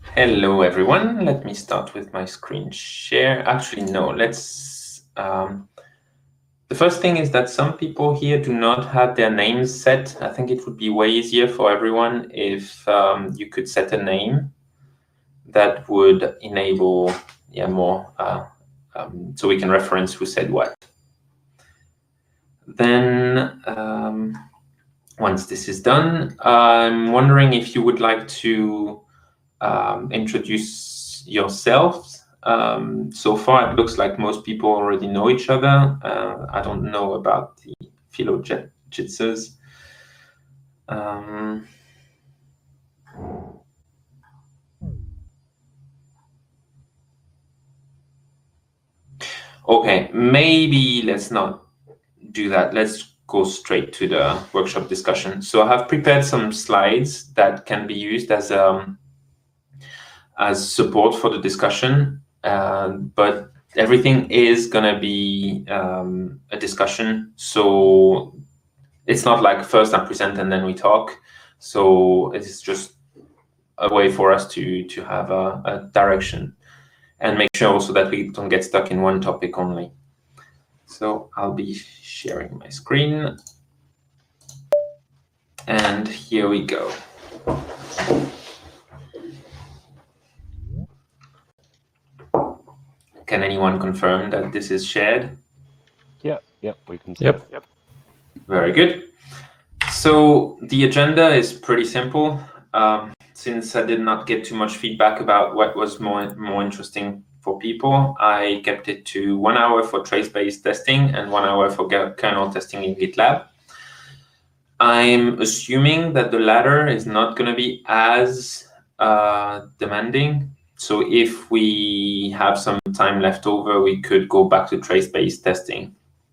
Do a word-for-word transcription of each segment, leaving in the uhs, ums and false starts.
Hello, everyone. Let me start with my screen share. Actually, no, let's... Um, the first thing is that some people here do not have their names set. I think it would be way easier for everyone if um, you could set a name that would enable yeah, more, uh, um, so we can reference who said what. Then, um, once this is done, I'm wondering if you would like to um, introduce yourselves. Um, so far, it looks like most people already know each other. Uh, I don't know about the philo-jitzers. Um, okay, maybe let's not do that. Let's go straight to the workshop discussion. So I have prepared some slides that can be used as um, as support for the discussion, uh, but everything is gonna be um, a discussion. So it's not like first I present and then we talk. So it's just a way for us to to have a, a direction and make sure also that we don't get stuck in one topic only. So I'll be sharing my screen. And here we go. Can anyone confirm that this is shared? Yeah, yeah, we can see Yep. it. Yep. Very good. So the agenda is pretty simple. Um, since I did not get too much feedback about what was more, more interesting for people, I kept it to one hour for trace-based testing and one hour for kernel testing in GitLab. I'm assuming that the latter is not going to be as uh, demanding. So if we have some time left over, we could go back to trace-based testing.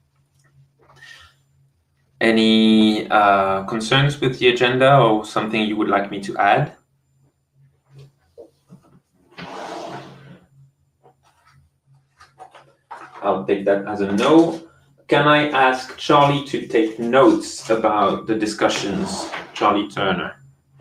Any uh, concerns with the agenda or something you would like me to add? I'll take that as a no. Can I ask Charlie to take notes about the discussions, Charlie Turner?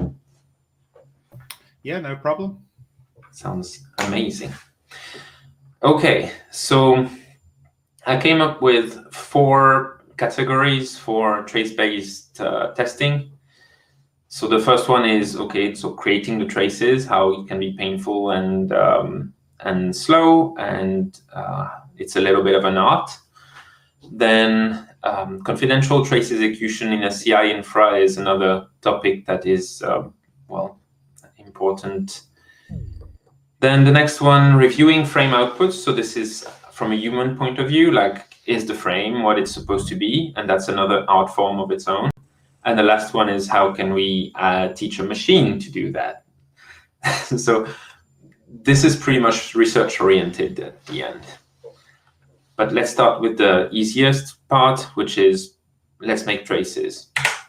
Yeah, no problem. Sounds amazing. Okay, so I came up with four categories for trace-based uh, testing. So the first one is, okay, so creating the traces, how it can be painful and um, and slow, and uh, it's a little bit of an art. Then um, confidential trace execution in a C I infra is another topic that is, uh, well, important. Then the next one, reviewing frame outputs. So this is from a human point of view, like, is the frame what it's supposed to be? And that's another art form of its own. And the last one is, how can we uh, teach a machine to do that? So this is pretty much research oriented at the end. But let's start with the easiest part, which is let's make traces.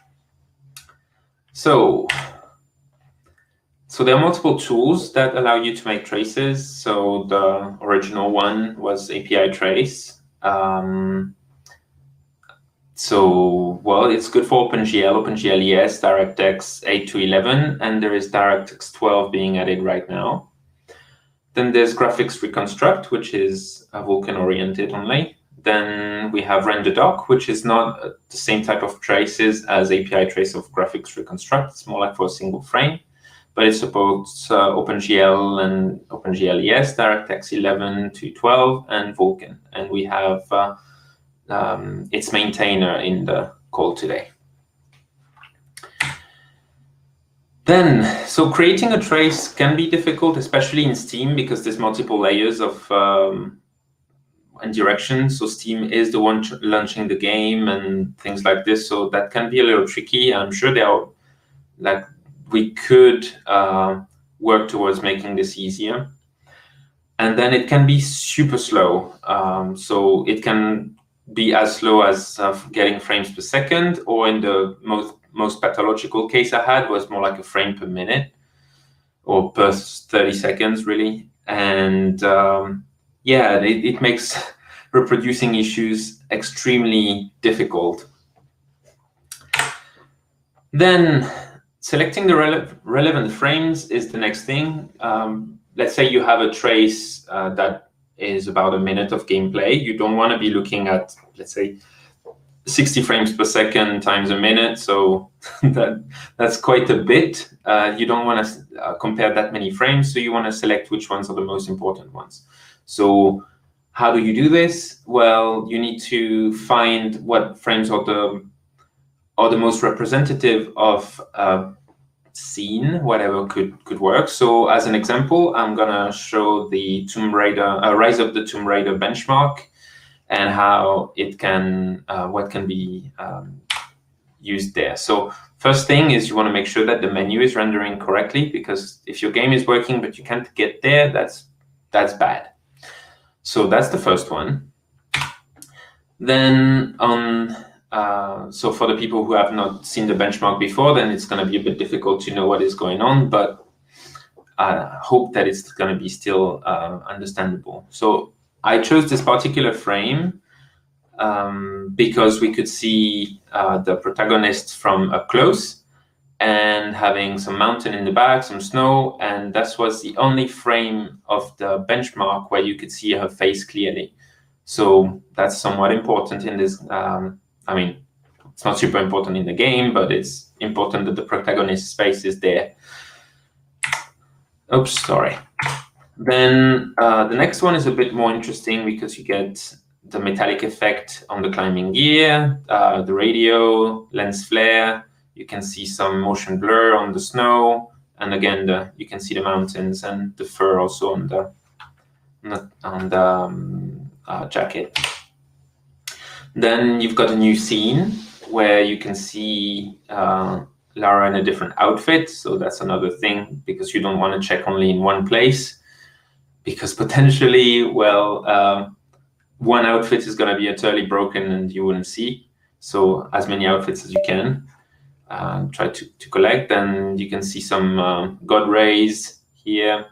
So, so there are multiple tools that allow you to make traces. So the original one was A P I Trace. Um, so, well, it's good for OpenGL, OpenGL E S, DirectX eight to eleven, and there is DirectX twelve being added right now. Then there's Graphics Reconstruct, which is uh, Vulkan oriented only. Then we have RenderDoc, which is not uh, the same type of traces as A P I Trace of Graphics Reconstruct. It's more like for a single frame, but it supports uh, OpenGL and OpenGL E S, DirectX eleven to twelve, and Vulkan. And we have uh, um, its maintainer in the call today. Then, so creating a trace can be difficult, especially in Steam, because there's multiple layers of um, and directions. So Steam is the one launching the game and things like this. So that can be a little tricky. I'm sure there are, like, we could uh, work towards making this easier. And then it can be super slow. Um, so it can be as slow as uh, getting frames per second, or in the most most pathological case I had was more like a frame per minute or per thirty seconds, really. And um, yeah, it, it makes reproducing issues extremely difficult. Then, selecting the rele relevant frames is the next thing. Um, let's say you have a trace uh, that is about a minute of gameplay. You don't want to be looking at, let's say, sixty frames per second times a minute. So that that's quite a bit. Uh, you don't want to uh, compare that many frames. So you want to select which ones are the most important ones. So how do you do this? Well, you need to find what frames are the are the most representative of a scene, whatever could could work. So as an example, I'm gonna show the Tomb Raider, uh, Rise of the Tomb Raider benchmark, and how it can, uh, what can be um, used there. So first thing is you want to make sure that the menu is rendering correctly, because if your game is working but you can't get there, that's that's bad. So that's the first one. Then on, uh, so for the people who have not seen the benchmark before, then it's going to be a bit difficult to know what is going on, but I hope that it's going to be still uh, understandable. So I chose this particular frame um, because we could see uh, the protagonist from up close and having some mountain in the back, some snow, and that was the only frame of the benchmark where you could see her face clearly. So that's somewhat important in this. Um, I mean, it's not super important in the game, but it's important that the protagonist's face is there. Oops, sorry. Then uh, the next one is a bit more interesting because you get the metallic effect on the climbing gear, uh, the radio, lens flare. You can see some motion blur on the snow, and again, the, you can see the mountains and the fur also on the on the um, uh, jacket. Then you've got a new scene where you can see uh, Lara in a different outfit. So that's another thing, because you don't want to check only in one place, because potentially, well, uh, one outfit is going to be entirely broken and you wouldn't see. So as many outfits as you can uh, try to, to collect. And you can see some uh, God rays here.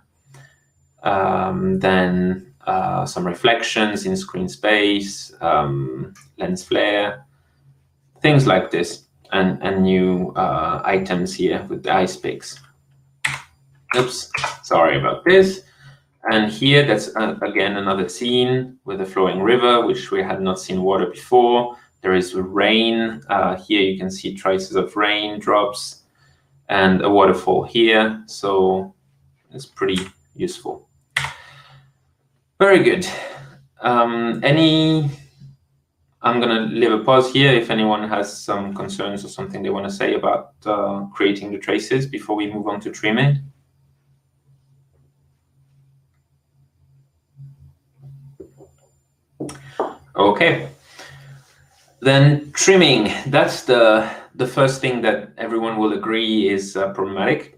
Um, then uh, some reflections in screen space, um, lens flare, things like this, and, and new uh, items here with the ice picks. Oops, sorry about this. And here, that's uh, again another scene with a flowing river, which we had not seen water before. There is rain. Uh, here you can see traces of rain drops and a waterfall here. So it's pretty useful. Very good. Um, any, I'm going to leave a pause here if anyone has some concerns or something they want to say about uh, creating the traces before we move on to trimming. Okay. Then trimming, that's the, the first thing that everyone will agree is uh, problematic.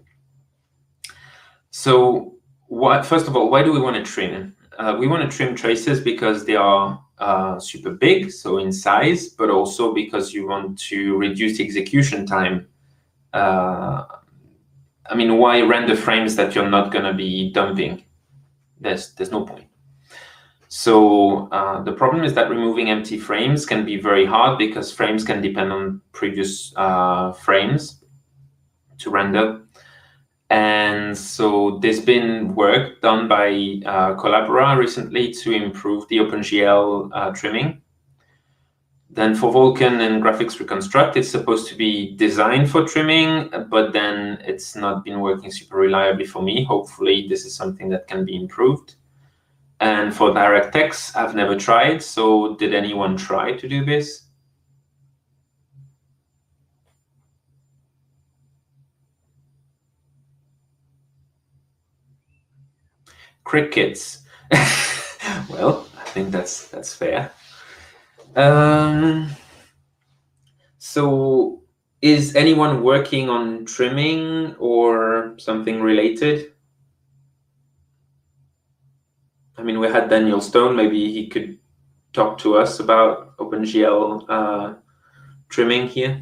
So what, first of all, why do we want to trim? Uh, we want to trim traces because they are uh, super big, so in size, but also because you want to reduce the execution time. Uh, I mean, why render frames that you're not going to be dumping? There's, there's no point. So uh, the problem is that removing empty frames can be very hard because frames can depend on previous uh, frames to render. And so there's been work done by uh, Collabora recently to improve the OpenGL uh, trimming. Then for Vulkan and Graphics Reconstruct, it's supposed to be designed for trimming, but then it's not been working super reliably for me. Hopefully this is something that can be improved. And for DirectX, I've never tried. So did anyone try to do this? Crickets. Well, I think that's that's fair. Um, so is anyone working on trimming or something related? I mean, we had Daniel Stone. Maybe he could talk to us about OpenGL uh, trimming here.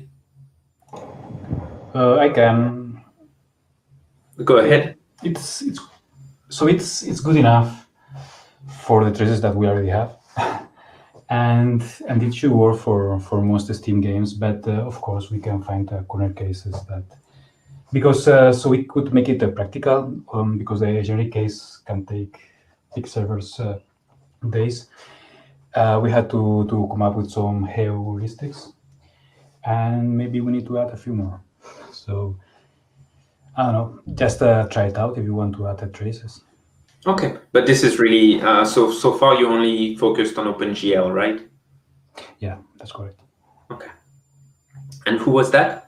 Uh, I can. Go ahead. It's it's so it's it's good enough for the traces that we already have, and and it should work for for most Steam games. But uh, of course, we can find uh, corner cases that because uh, so we could make it uh, practical um, because the generic case can take big servers uh, days. Uh, we had to to come up with some heuristics, and maybe we need to add a few more. So I don't know, just uh, try it out if you want to add the traces. Okay, but this is really uh, so. So far, you only focused on OpenGL, right? Yeah, that's correct. Okay. And who was that?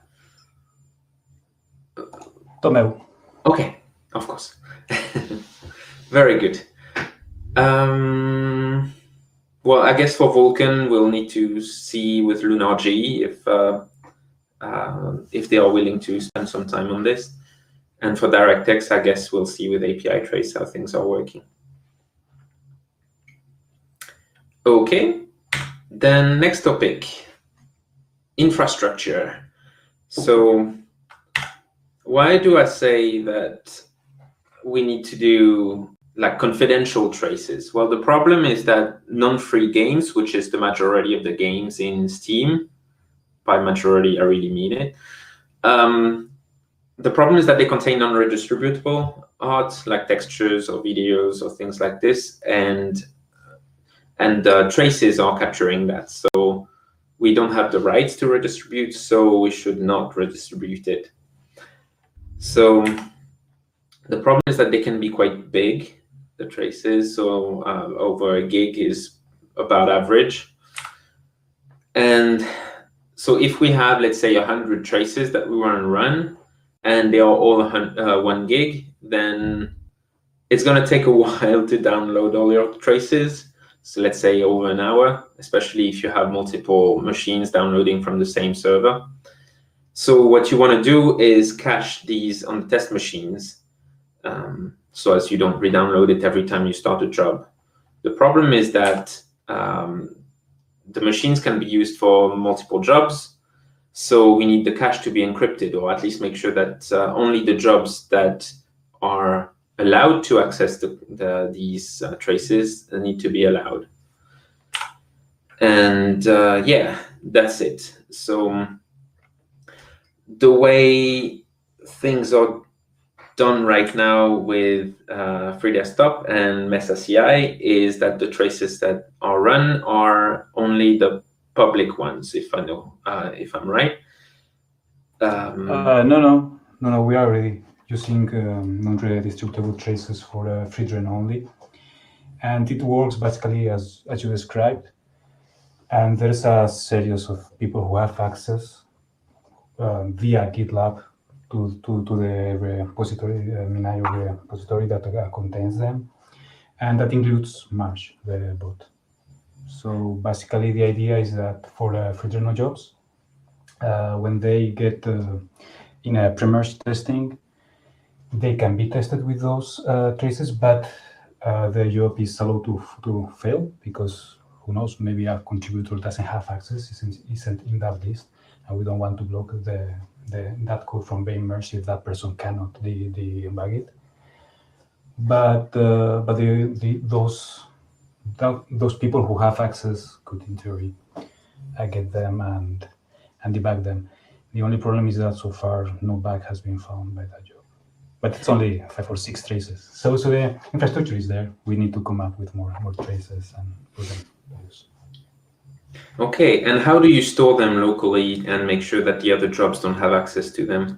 Tomeu. Okay, of course. Very good. Um, well, I guess for Vulkan, we'll need to see with LunarG if uh, uh, if they are willing to spend some time on this. And for DirectX, I guess we'll see with A P I Trace how things are working. Okay, then next topic, infrastructure. So why do I say that we need to do like confidential traces? Well, the problem is that non-free games, which is the majority of the games in Steam, by majority I really mean it, um, the problem is that they contain non-redistributable art, like textures or videos or things like this, and and uh, traces are capturing that. So we don't have the rights to redistribute, so we should not redistribute it. So the problem is that they can be quite big, the traces. So uh, over a gig is about average. And so if we have, let's say, one hundred traces that we want to run, and they are all uh, one gig, then it's going to take a while to download all your traces. So let's say over an hour, especially if you have multiple machines downloading from the same server. So what you want to do is cache these on the test machines, um, so as you don't re-download it every time you start a job. The problem is that um, the machines can be used for multiple jobs, so we need the cache to be encrypted, or at least make sure that uh, only the jobs that are allowed to access the, the, these uh, traces need to be allowed. And uh, yeah, that's it. So the way things are done right now with uh, FreeDesktop and Mesa C I is that the traces that are run are only the public ones, if I know, uh, if I'm right. Um, uh, no, no, no, no. We are already using um, non-redistributable traces for uh, FreeDRAIN only, and it works basically as as you described. And there's a series of people who have access um, via GitLab to, to, to the repository, uh, Minayo repository that uh, contains them. And that includes Marsh, the bot. So basically the idea is that for uh, FreeDRAIN jobs, uh, when they get uh, in a pre-merge testing, they can be tested with those uh, traces, but uh, the job is allowed to, to fail because who knows, maybe a contributor doesn't have access, isn't, isn't in that list, and we don't want to block the, the that code from being merged if that person cannot de, de debug it. But uh, but the, the, those that, those people who have access could, in theory, uh, get them and and debug them. The only problem is that so far no bug has been found by that job. But it's only five or six traces. So, so the infrastructure is there. We need to come up with more more traces and put them to use. Okay, and how do you store them locally and make sure that the other jobs don't have access to them?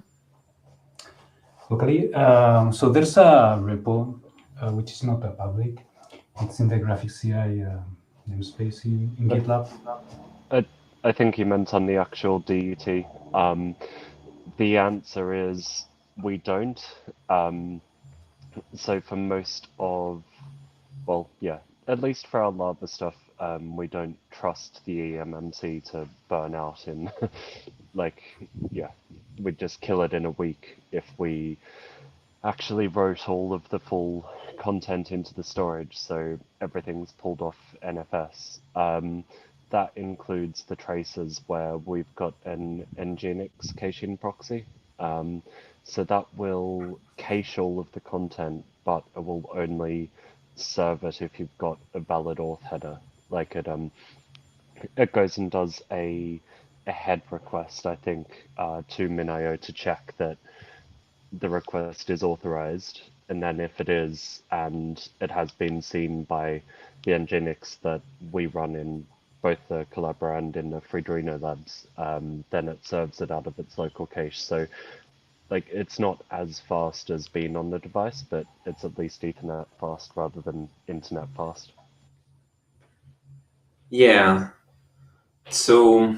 Locally, um, so there's a repo uh, which is not a public. It's in the graphics C I uh, namespace in, in GitLab. I, I think you meant on the actual D U T. Um, the answer is we don't. Um, so for most of, well, yeah, at least for our Lava stuff, um, we don't trust the E M M C to burn out in, like, yeah, we'd just kill it in a week if we actually wrote all of the full content into the storage, so everything's pulled off N F S. Um, that includes the traces where we've got an Nginx caching proxy. Um, so that will cache all of the content, but it will only serve it if you've got a valid auth header. Like it, um, it goes and does a a head request, I think, uh, to Minayo to check that the request is authorized, and then if it is, and it has been seen by the Nginx that we run in both the Collabora and in the Freedreno labs, um, then it serves it out of its local cache. So, like, it's not as fast as being on the device, but it's at least Ethernet fast rather than internet fast. Yeah. So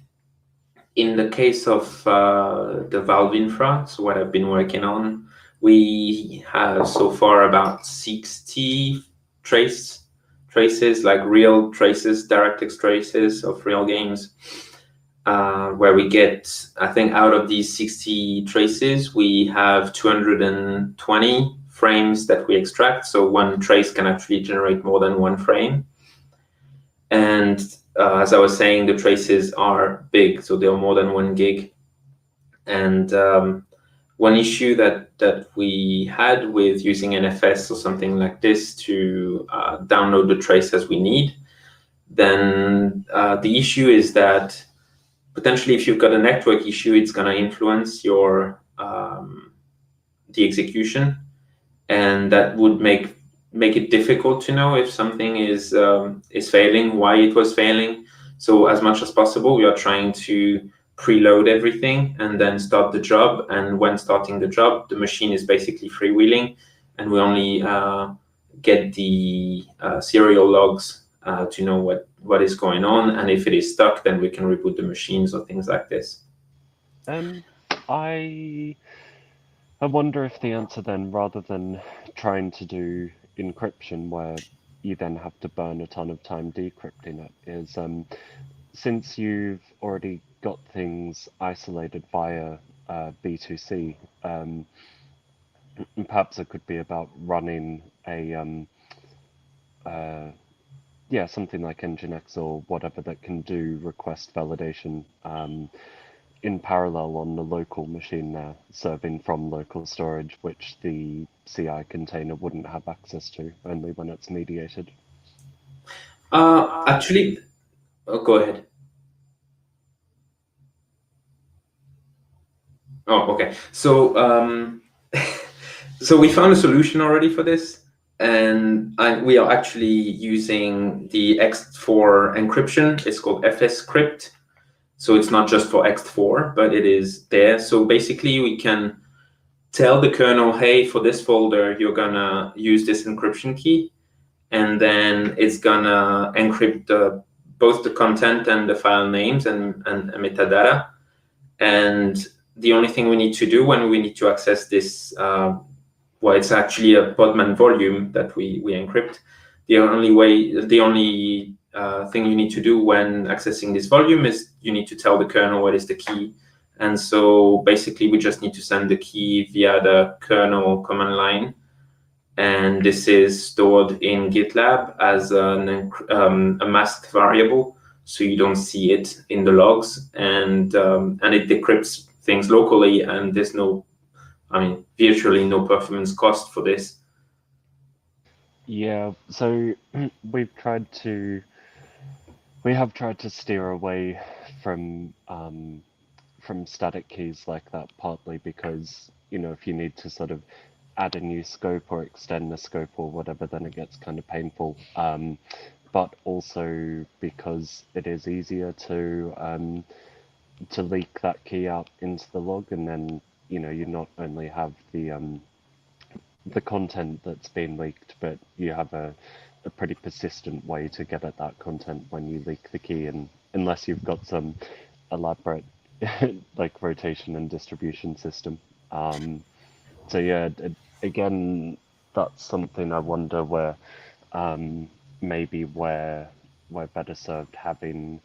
in the case of uh, the Valve Infra, so what I've been working on, we have so far about sixty trace traces, like real traces, DirectX traces of real games, uh, where we get, I think out of these sixty traces, we have two hundred twenty frames that we extract. So one trace can actually generate more than one frame. And uh, as I was saying, the traces are big, so they're more than one gig. And um, one issue that, that we had with using N F S or something like this to uh, download the trace as we need, then uh, the issue is that potentially if you've got a network issue, it's going to influence your um, the execution, and that would make make it difficult to know if something is um, is failing, why it was failing. So as much as possible, we are trying to preload everything and then start the job. And when starting the job, the machine is basically freewheeling, and we only uh, get the uh, serial logs uh, to know what what is going on. And if it is stuck, then we can reboot the machines or things like this. Um, I I wonder if the answer then, rather than trying to do encryption where you then have to burn a ton of time decrypting it, is um, since you've already got things isolated via uh, B two C, um, perhaps it could be about running a um, uh, yeah, something like Nginx or whatever that can do request validation um, in parallel on the local machine there, serving from local storage, which the C I container wouldn't have access to, only when it's mediated. Uh, actually, oh, go ahead. Oh, okay. So, um, so we found a solution already for this, and I, we are actually using the X four encryption. It's called fscrypt. So it's not just for X four, but it is there. So basically, we can tell the kernel, hey, for this folder, you're gonna use this encryption key, and then it's gonna encrypt the, both the content and the file names and, and metadata. And the only thing we need to do when we need to access this, uh, well, it's actually a Podman volume that we, we encrypt. The only way, the only uh, thing you need to do when accessing this volume is you need to tell the kernel what is the key. And so basically we just need to send the key via the kernel command line. And this is stored in GitLab as an, um, a masked variable, so you don't see it in the logs, and um, and it decrypts things locally, and there's no, I mean, virtually no performance cost for this. Yeah, so we've tried to, we have tried to steer away from um, from static keys like that, partly because, you know, if you need to sort of add a new scope or extend the scope or whatever, then it gets kind of painful. Um, but also because it is easier to um, to leak that key out into the log, and then, you know, you not only have the um, the content that's been leaked, but you have a, a pretty persistent way to get at that content when you leak the key, and unless you've got some elaborate like rotation and distribution system. Um, so yeah, again, that's something I wonder where um, maybe where we're better served having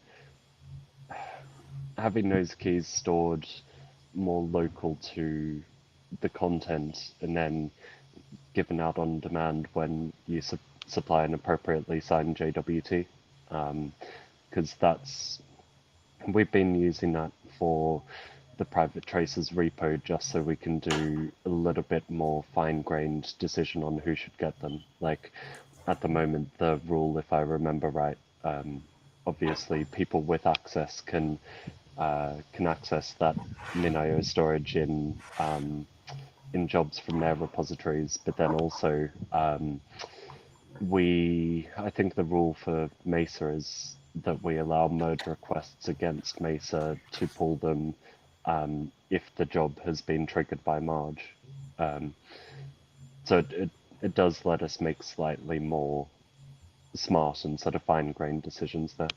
having those keys stored more local to the content and then given out on demand when you su supply an appropriately signed J W T, because um, that's we've been using that for the private traces repo just so we can do a little bit more fine-grained decision on who should get them. Like at the moment, the rule, if I remember right, um, obviously people with access can uh, can access that MinIO storage in um, in jobs from their repositories, but then also um, we, I think the rule for Mesa is that we allow merge requests against Mesa to pull them um, if the job has been triggered by Marge. Um, so it, it, it does let us make slightly more smart and sort of fine-grained decisions there.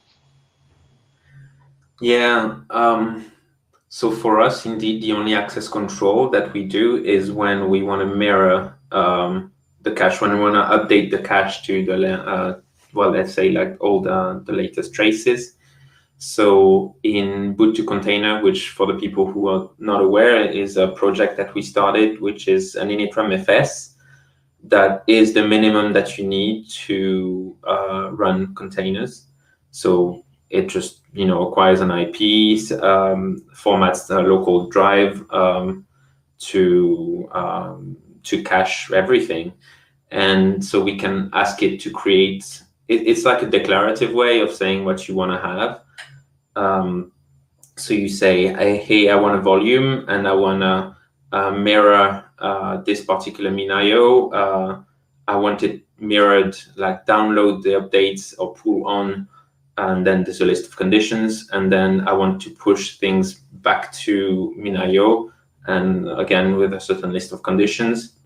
Yeah. Um, so for us, indeed, the only access control that we do is when we want to mirror um, the cache, when we want to update the cache to the, uh, well, let's say like all the, the latest traces. So in Boot to Container, which for the people who are not aware, is a project that we started, which is an initram F S that is the minimum that you need to uh, run containers. So it just, you know, acquires an I P, um, formats the local drive um, to um, to cache everything, and so we can ask it to create. It, it's like a declarative way of saying what you want to have. Um, so you say, hey, I want a volume, and I want to uh, mirror uh, this particular MinIO. Uh, I want it mirrored, like download the updates or pull on, and then there's a list of conditions. And then I want to push things back to MinIO, and again, with a certain list of conditions.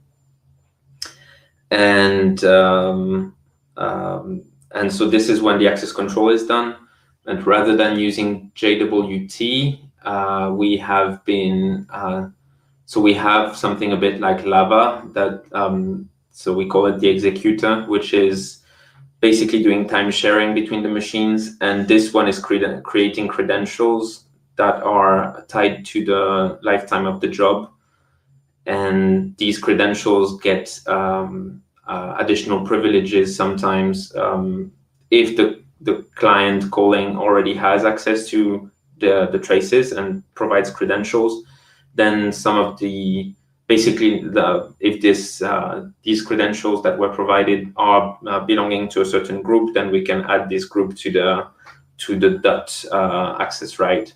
And, um, um, and so this is when the access control is done. And rather than using J W T, uh, we have been, uh, so we have something a bit like Lava that, um, so we call it the executor, which is basically doing time sharing between the machines. And this one is cre creating credentials that are tied to the lifetime of the job. And these credentials get um, uh, additional privileges sometimes um, if the the client calling already has access to the, the traces and provides credentials, then some of the, basically, the, if this uh, these credentials that were provided are uh, belonging to a certain group, then we can add this group to the to the dot uh, access right.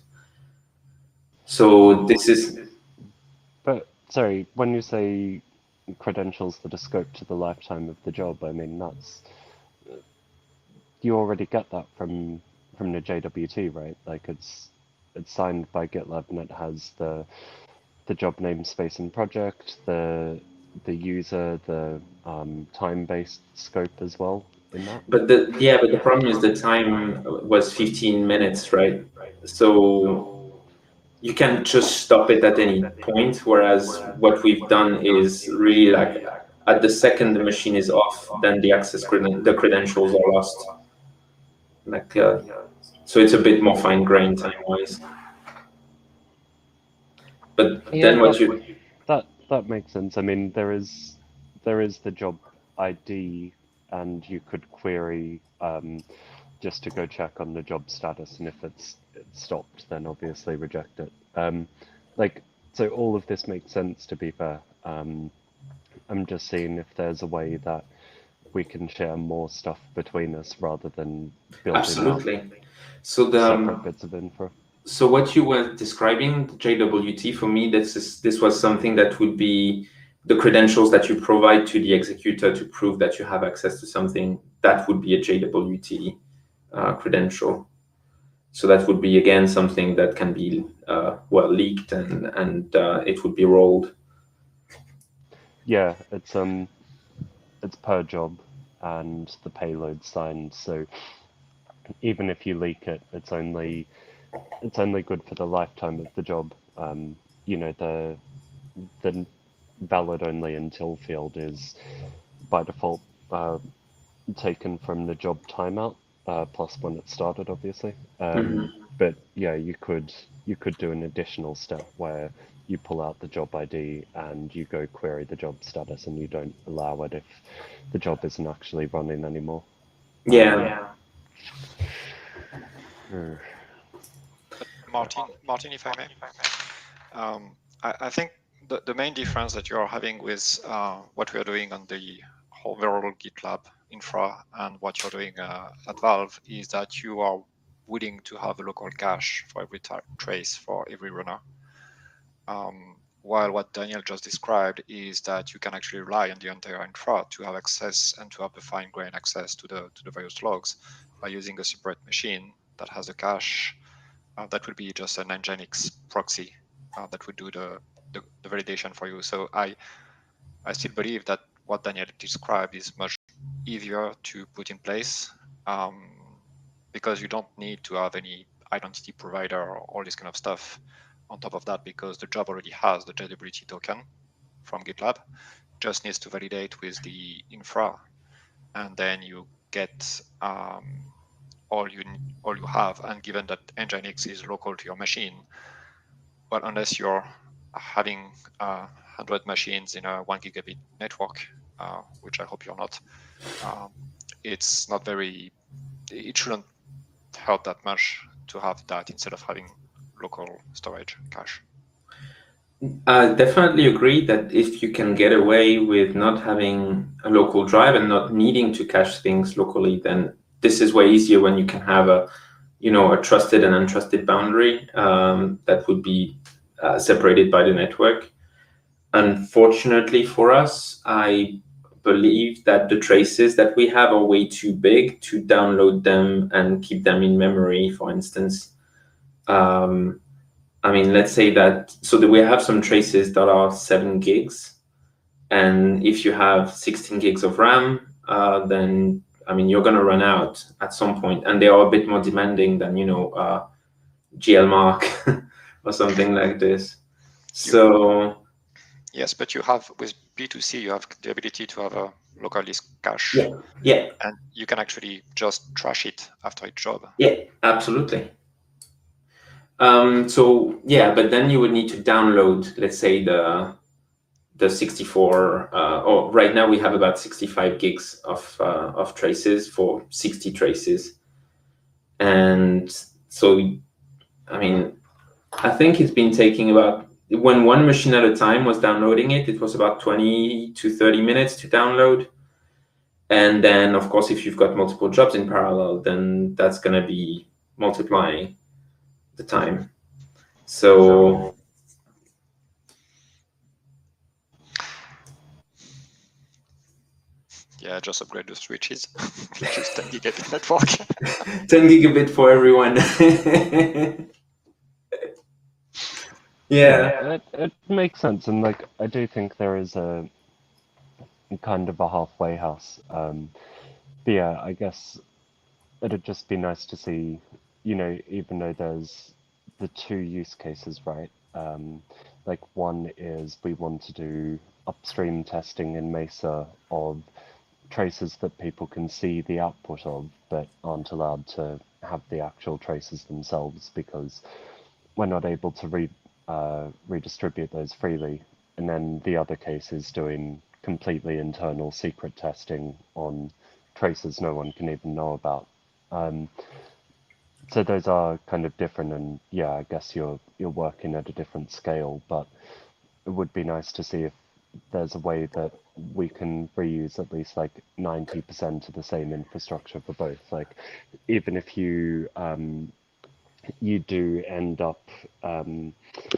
So this is. But sorry, when you say credentials that are scoped to the lifetime of the job, I mean that's you already get that from from the J W T, right? Like it's it's signed by GitLab and it has the the job namespace and project, the the user, the um, time-based scope as well in that. But the yeah, but the problem is the time was fifteen minutes, right? So you can just stop it at any point. Whereas what we've done is really like at the second the machine is off, then the access creden the credentials are lost. Like uh, so, it's a bit more fine-grained time-wise. But Yeah, then what that, you that that makes sense. I mean, there is there is the job I D, and you could query um, just to go check on the job status, and if it's, it's stopped, then obviously reject it. Um, like, so all of this makes sense, to be fair. Um, I'm just seeing if there's a way that we can share more stuff between us rather than building absolutely. up So the separate um, bits of info. so what you were describing, J W T, for me, this is this was something that would be the credentials that you provide to the executor to prove that you have access to something. That would be a J W T uh, credential. So that would be again something that can be uh, well leaked and and uh, it would be rolled. Yeah, it's um, it's per job and the payload signed. So even if you leak it, it's only it's only good for the lifetime of the job. Um, you know, the the valid only until field is by default uh, taken from the job timeout, uh, plus when it started, obviously. Um, Mm-hmm. But yeah, you could you could do an additional step where you pull out the job I D and you go query the job status, and you don't allow it if the job isn't actually running anymore. Yeah. Um, yeah. uh, Martin, Martin, if I may, um, I, I think the, the main difference that you are having with uh, what we are doing on the overall GitLab infra and what you're doing uh, at Valve is that you are willing to have a local cache for every trace for every runner. Um, while what Daniel just described is that you can actually rely on the entire infra to have access and to have the fine-grained access to the to the various logs by using a separate machine that has a cache. Uh, that would be just an Nginx proxy uh, that would do the, the the validation for you. So I I still believe that what Daniel described is much easier to put in place um, because you don't need to have any identity provider or all this kind of stuff on top of that, because the job already has the J W T token from GitLab, just needs to validate with the infra, and then you get um, all you all you have. And given that Nginx is local to your machine, well, unless you're having uh, one hundred machines in a one gigabit network, uh, which I hope you're not, um, it's not very, it shouldn't hurt that much to have that instead of having local storage cache. I definitely agree that if you can get away with not having a local drive and not needing to cache things locally, then this is way easier when you can have a, you know, a trusted and untrusted boundary um, that would be uh, separated by the network. Unfortunately for us, I believe that the traces that we have are way too big to download them and keep them in memory, for instance. Um, I mean, let's say that, so that we have some traces that are seven gigs. And if you have sixteen gigs of RAM, uh, then, I mean, you're going to run out at some point. And they are a bit more demanding than, you know, uh, G L Mark or something like this. So... Yes, but you have, with B two C, you have the ability to have a local disk cache. Yeah, yeah. And you can actually just trash it after each job. Yeah, absolutely. Um, so yeah, but then you would need to download, let's say, the the sixty-four, uh, or right now we have about sixty-five gigs of uh, of traces for sixty traces. And so, I mean, I think it's been taking about, when one machine at a time was downloading it, it was about twenty to thirty minutes to download. And then, of course, if you've got multiple jobs in parallel, then that's going to be multiplying the time. So, yeah, just upgrade the switches. Use ten gigabit network. ten gigabit for everyone. Yeah. Yeah, it, it makes sense, and like I do think there is a kind of a halfway house. Um, but yeah, I guess it'd just be nice to see, you know, even though there's the two use cases, right? Um, like one is we want to do upstream testing in Mesa of traces that people can see the output of, but aren't allowed to have the actual traces themselves because we're not able to re, uh, redistribute those freely. And then the other case is doing completely internal secret testing on traces no one can even know about. Um, so those are kind of different, and yeah, I guess you're you're working at a different scale, but it would be nice to see if there's a way that we can reuse at least like ninety percent of the same infrastructure for both. Like, even if you um, you do end up um,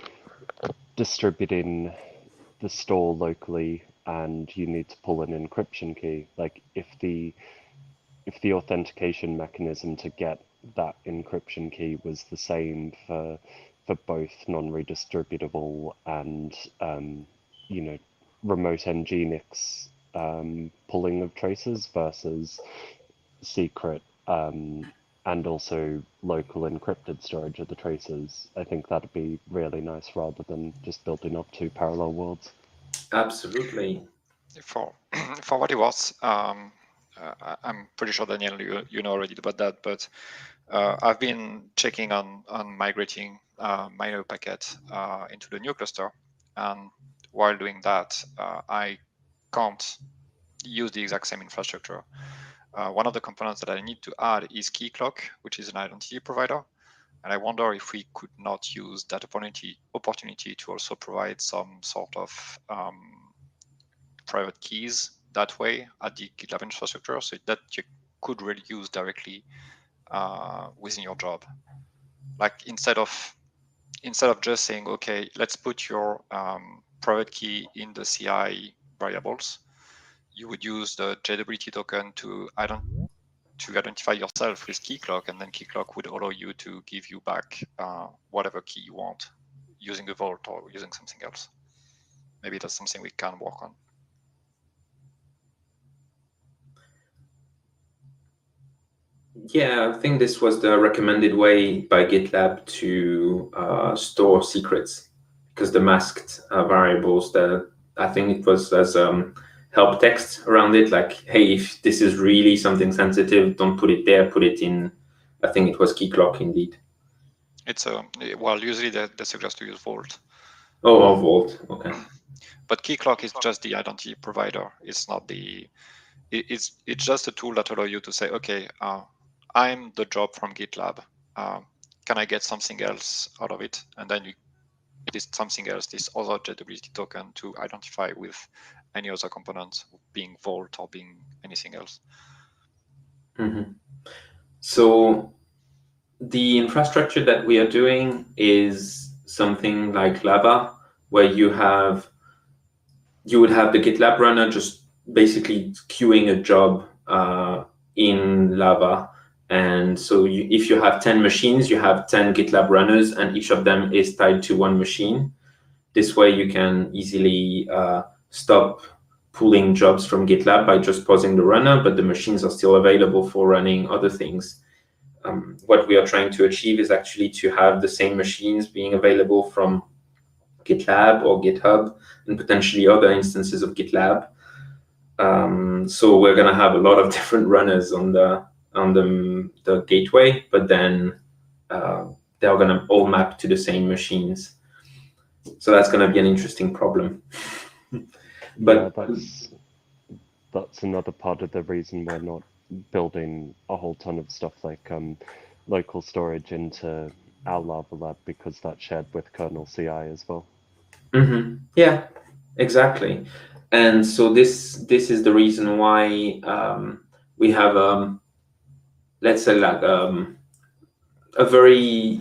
distributing the store locally and you need to pull an encryption key, like if the if the authentication mechanism to get that encryption key was the same for for both non-redistributable and um, you know, remote Nginx um, pulling of traces versus secret um, and also local encrypted storage of the traces, I think that'd be really nice rather than just building up two parallel worlds. Absolutely. For for what it was, um, uh, I'm pretty sure Daniel, you you know already about that, but uh, I've been checking on on migrating uh, my packet uh, into the new cluster, and while doing that, uh, I can't use the exact same infrastructure. Uh, one of the components that I need to add is Keycloak, which is an identity provider. And I wonder if we could not use that opportunity, opportunity to also provide some sort of um, private keys that way at the GitLab infrastructure, so that you could really use directly uh, within your job. Like instead of instead of just saying, okay, let's put your um, private key in the C I variables, you would use the J W T token to ident to identify yourself with Keycloak, and then Keycloak would allow you to give you back uh, whatever key you want using a vault or using something else. Maybe that's something we can work on. Yeah, I think this was the recommended way by GitLab to uh, store secrets, because the masked uh, variables, that I think it was as um, help text around it, like, hey, if this is really something sensitive, don't put it there, put it in, I think it was Keycloak indeed. It's a, well, usually they, they suggest to use Vault. Oh, or Vault, okay. But Keycloak is just the identity provider. It's not the, it, it's it's just a tool that allows you to say, okay, uh, I'm the job from GitLab. Uh, can I get something else out of it? And then you, it is something else, this other J W T token to identify with any other component, being Vault or being anything else. Mm-hmm. So the infrastructure that we are doing is something like Lava, where you have, you would have the GitLab runner just basically queuing a job uh, in Lava. And so you, if you have ten machines, you have ten GitLab runners, and each of them is tied to one machine. This way you can easily uh, stop pulling jobs from GitLab by just pausing the runner, but the machines are still available for running other things. Um, what we are trying to achieve is actually to have the same machines being available from GitLab or GitHub and potentially other instances of GitLab. Um, so we're going to have a lot of different runners on the on the, the gateway, but then uh, they're going to all map to the same machines. So that's going to be an interesting problem. But yeah, that's that's another part of the reason we're not building a whole ton of stuff like um, local storage into our Lava Lab, because that's shared with kernel C I as well. Mm-hmm. Yeah, exactly. And so this this is the reason why um, we have um, let's say like um, a very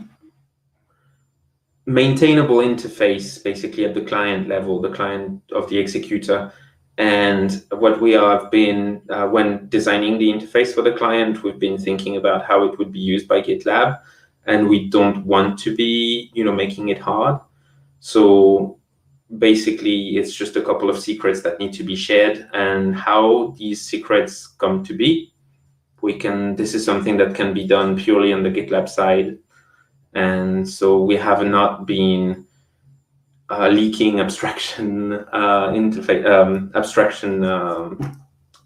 maintainable interface basically at the client level, the client of the executor. And what we have been, uh, when designing the interface for the client, we've been thinking about how it would be used by GitLab, and we don't want to be, you know, making it hard. So basically, it's just a couple of secrets that need to be shared, and how these secrets come to be, we can, this is something that can be done purely on the GitLab side. And so we have not been uh, leaking abstraction uh, interface, um, abstraction, um,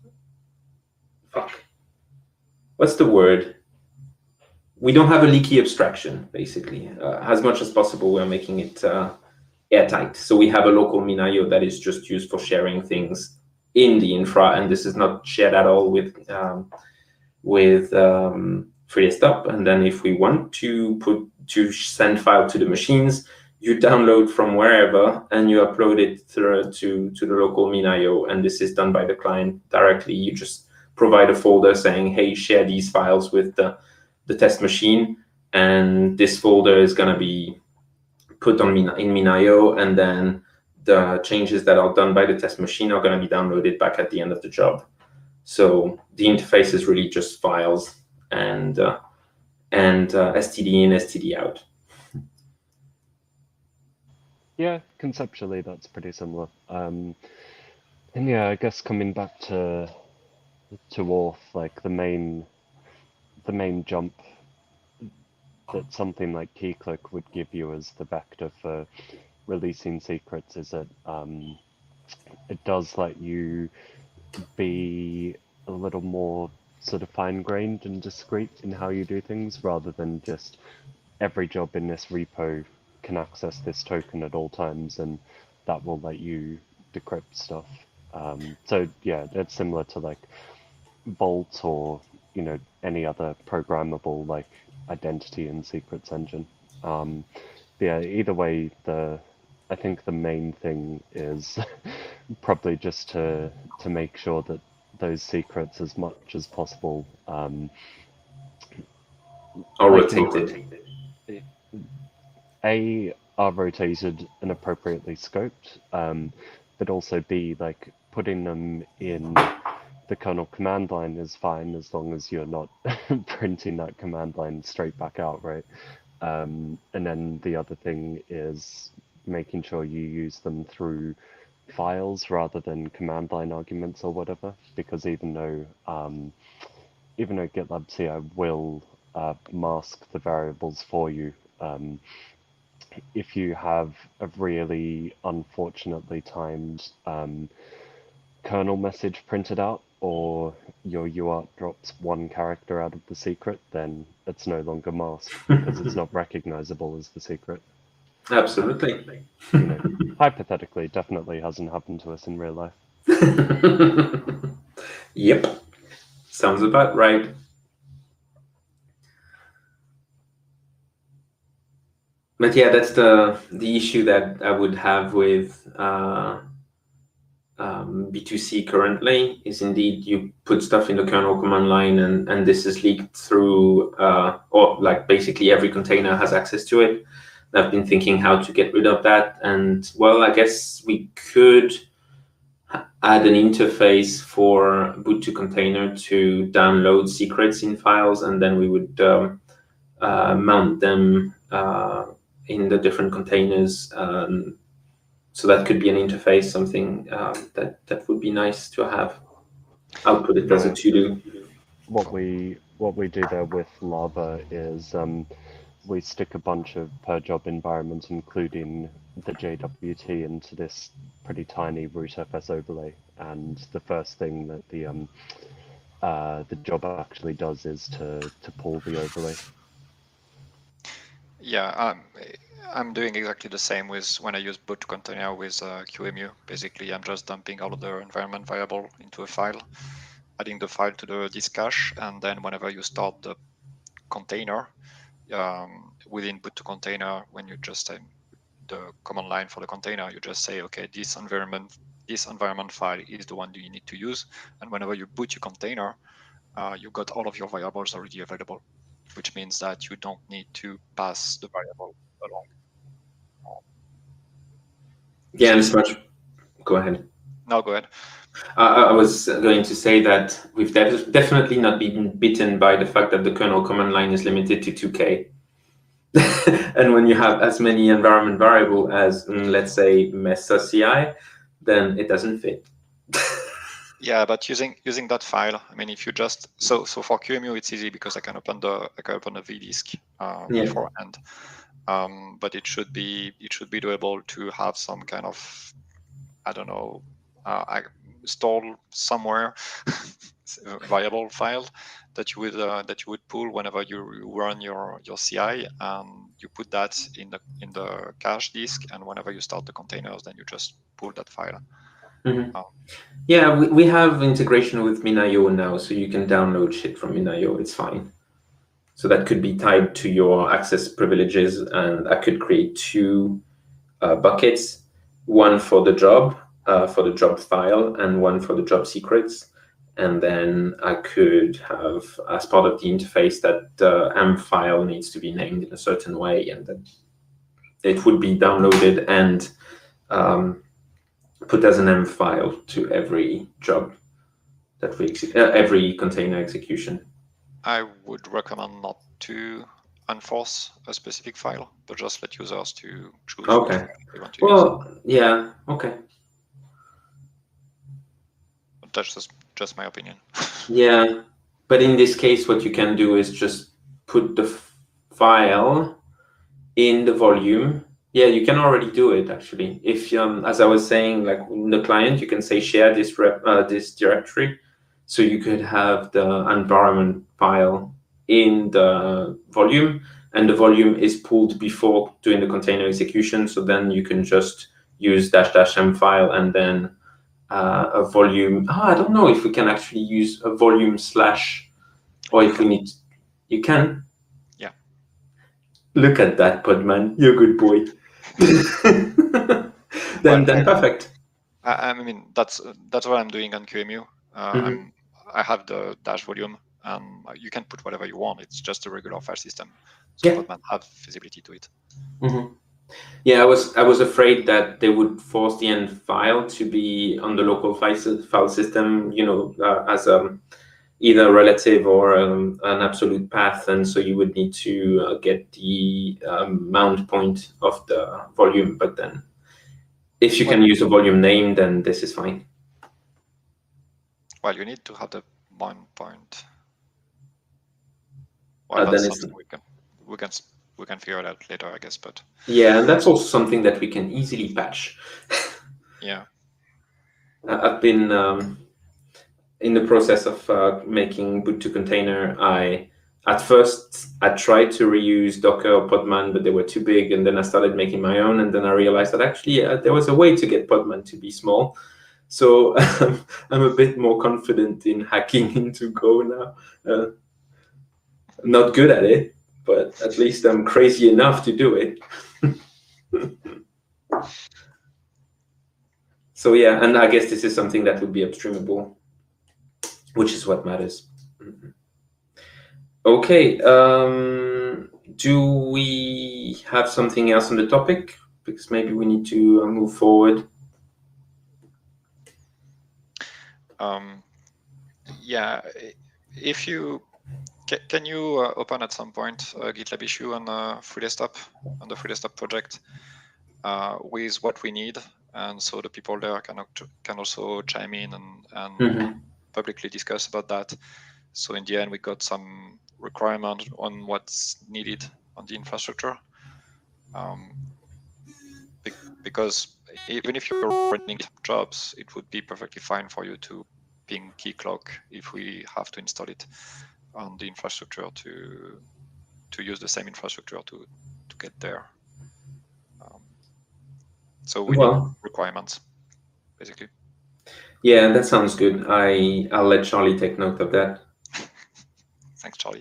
fuck, what's the word? We don't have a leaky abstraction, basically. Uh, as much as possible, we're making it uh, airtight. So we have a local MinIO that is just used for sharing things in the infra, and this is not shared at all with um, with um, FreeDesktop. And then if we want to put to send file to the machines, you download from wherever and you upload it through to to the local MinIO, and this is done by the client directly. You just provide a folder saying, hey, share these files with the the test machine, and this folder is going to be put on Min in MinIO, and then the changes that are done by the test machine are going to be downloaded back at the end of the job. So the interface is really just files and uh, and uh, S T D in, S T D out. Yeah, conceptually that's pretty similar. Um, and yeah, I guess coming back to to Auth, like the main the main jump that something like Keycloak would give you as the vector for releasing secrets is that um, it does let you be a little more sort of fine-grained and discrete in how you do things, rather than just every job in this repo can access this token at all times, and that will let you decrypt stuff. Um, so yeah, it's similar to like Vault or you know any other programmable like identity and secrets engine. Um, yeah, either way, the I think the main thing is probably just to to make sure that those secrets, as much as possible, um, Or like, rotated. A, are rotated and appropriately scoped, um, but also B, like putting them in the kernel command line is fine as long as you're not printing that command line straight back out, right? Um, and then the other thing is making sure you use them through files rather than command line arguments or whatever, because even though um, even though GitLab C I will uh, mask the variables for you, um, if you have a really unfortunately timed um, kernel message printed out, or your U A R T drops one character out of the secret, then it's no longer masked because it's not recognizable as the secret. Absolutely. You know, hypothetically, it definitely hasn't happened to us in real life. Yep. Sounds about right. But yeah, that's the the issue that I would have with uh, um, B two C currently, is indeed you put stuff in the kernel command line and, and this is leaked through, uh, or like basically every container has access to it. I've been thinking how to get rid of that. And well, I guess we could add an interface for boot to container to download secrets in files, and then we would um, uh, mount them uh, in the different containers. Um, so that could be an interface, something uh, that, that would be nice to have. I'll put it as a to-do. What we what we do there with Lava is um, we stick a bunch of per job environments, including the J W T, into this pretty tiny rootfs overlay, and the first thing that the um, uh, the job actually does is to to pull the overlay. Yeah, um, I'm doing exactly the same with when I use boot container with uh, Q E M U. Basically, I'm just dumping all of the environment variable into a file, adding the file to the disk cache, and then whenever you start the container um, within boot to container, when you just um, the command line for the container, you just say, okay, this environment this environment file is the one that you need to use, and whenever you boot your container, uh, you've got all of your variables already available, which means that you don't need to pass the variable along. Yeah, and it's much. Go ahead. No, go ahead. Uh, I was going to say that we've def definitely not been bitten by the fact that the kernel command line is limited to two K. And when you have as many environment variable as, mm, let's say, Mesa C I, then it doesn't fit. Yeah, but using using that file, I mean, if you just so so for Q E M U, it's easy because I can open the I can open the vdisk uh, Yeah. beforehand. Um, but it should be it should be doable to have some kind of, I don't know, uh, I install somewhere variable file that you would uh, that you would pull whenever you run your your C I, and you put that in the in the cache disk, and whenever you start the containers, then you just pull that file. Mm-hmm. um, Yeah, we, we have integration with Minayo now, so you can download shit from Minayo. It's fine. So that could be tied to your access privileges, and I could create two uh, buckets, one for the job, uh, for the job file, and one for the job secrets. And then I could have, as part of the interface, that the uh, amp file needs to be named in a certain way, and that it would be downloaded and um, put as an amp file to every job that we uh, every container execution. I would recommend not to enforce a specific file, but just let users to choose Okay. what they want to Well, use. yeah, okay. That's just, just my opinion. Yeah, but in this case, what you can do is just put the file in the volume. Yeah, you can already do it, actually. If, um, as I was saying, like in the client, you can say share this, rep, uh, this directory. So you could have the environment file in the volume, and the volume is pulled before doing the container execution. So then you can just use dash dash m file and then uh, a volume. Oh, I don't know if we can actually use a volume slash, or if we need. You can. Yeah. Look at that, Podman. You're a good boy. then, Well, then perfect. I, I mean, that's that's what I'm doing on Q E M U. Uh, Mhm. I'm I have the dash volume, and you can put whatever you want. It's just a regular file system. So Yeah. Podman have visibility to it. Mm-hmm. Yeah, I was I was afraid that they would force the end file to be on the local file, file system, you know, uh, as a either a relative or um, an absolute path, and so you would need to uh, get the um, mount point of the volume. But then, if you can use a volume name, then this is fine. Well, you need to have the mount point. Well, Uh, that's then it's- something we can we can we can figure it out later, I guess. But Yeah, and that's also something that we can easily patch. yeah, I- I've been um, in the process of uh, making boot to container. I at first I tried to reuse Docker or Podman, but they were too big, and then I started making my own, and then I realized that actually uh, there was a way to get Podman to be small. So I'm a bit more confident in hacking into Go now. Uh, I'm not good at it, but at least I'm crazy enough to do it. So yeah, and I guess this is something that would be upstreamable, which is what matters. Okay, um, do we have something else on the topic? Because maybe we need to uh, move forward. um, yeah. If you can, can you uh, open at some point a GitLab issue on uh, FreeDesktop on the FreeDesktop project uh, with what we need, and so the people there can can also chime in and and Mm-hmm. publicly discuss about that. So in the end, we got some requirement on what's needed on the infrastructure. Um, be because even if you're running jobs, it would be perfectly fine for you to ping keycloak if we have to install it on the infrastructure to to use the same infrastructure to to get there. Um, so we Well, need requirements, basically. Yeah, that sounds good. I I'll let Charlie take note of that. Thanks, Charlie.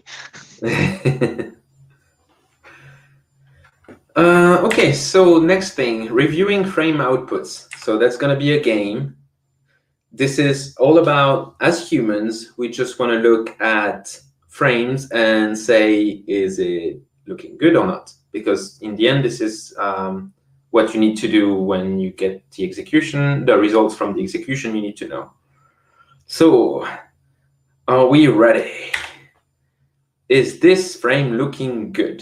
uh, okay, so next thing, reviewing frame outputs. So that's going to be a game. This is all about, as humans, we just want to look at frames and say, is it looking good or not? Because in the end, this is um, what you need to do when you get the execution, the results from the execution you need to know. So, are we ready? Is this frame looking good?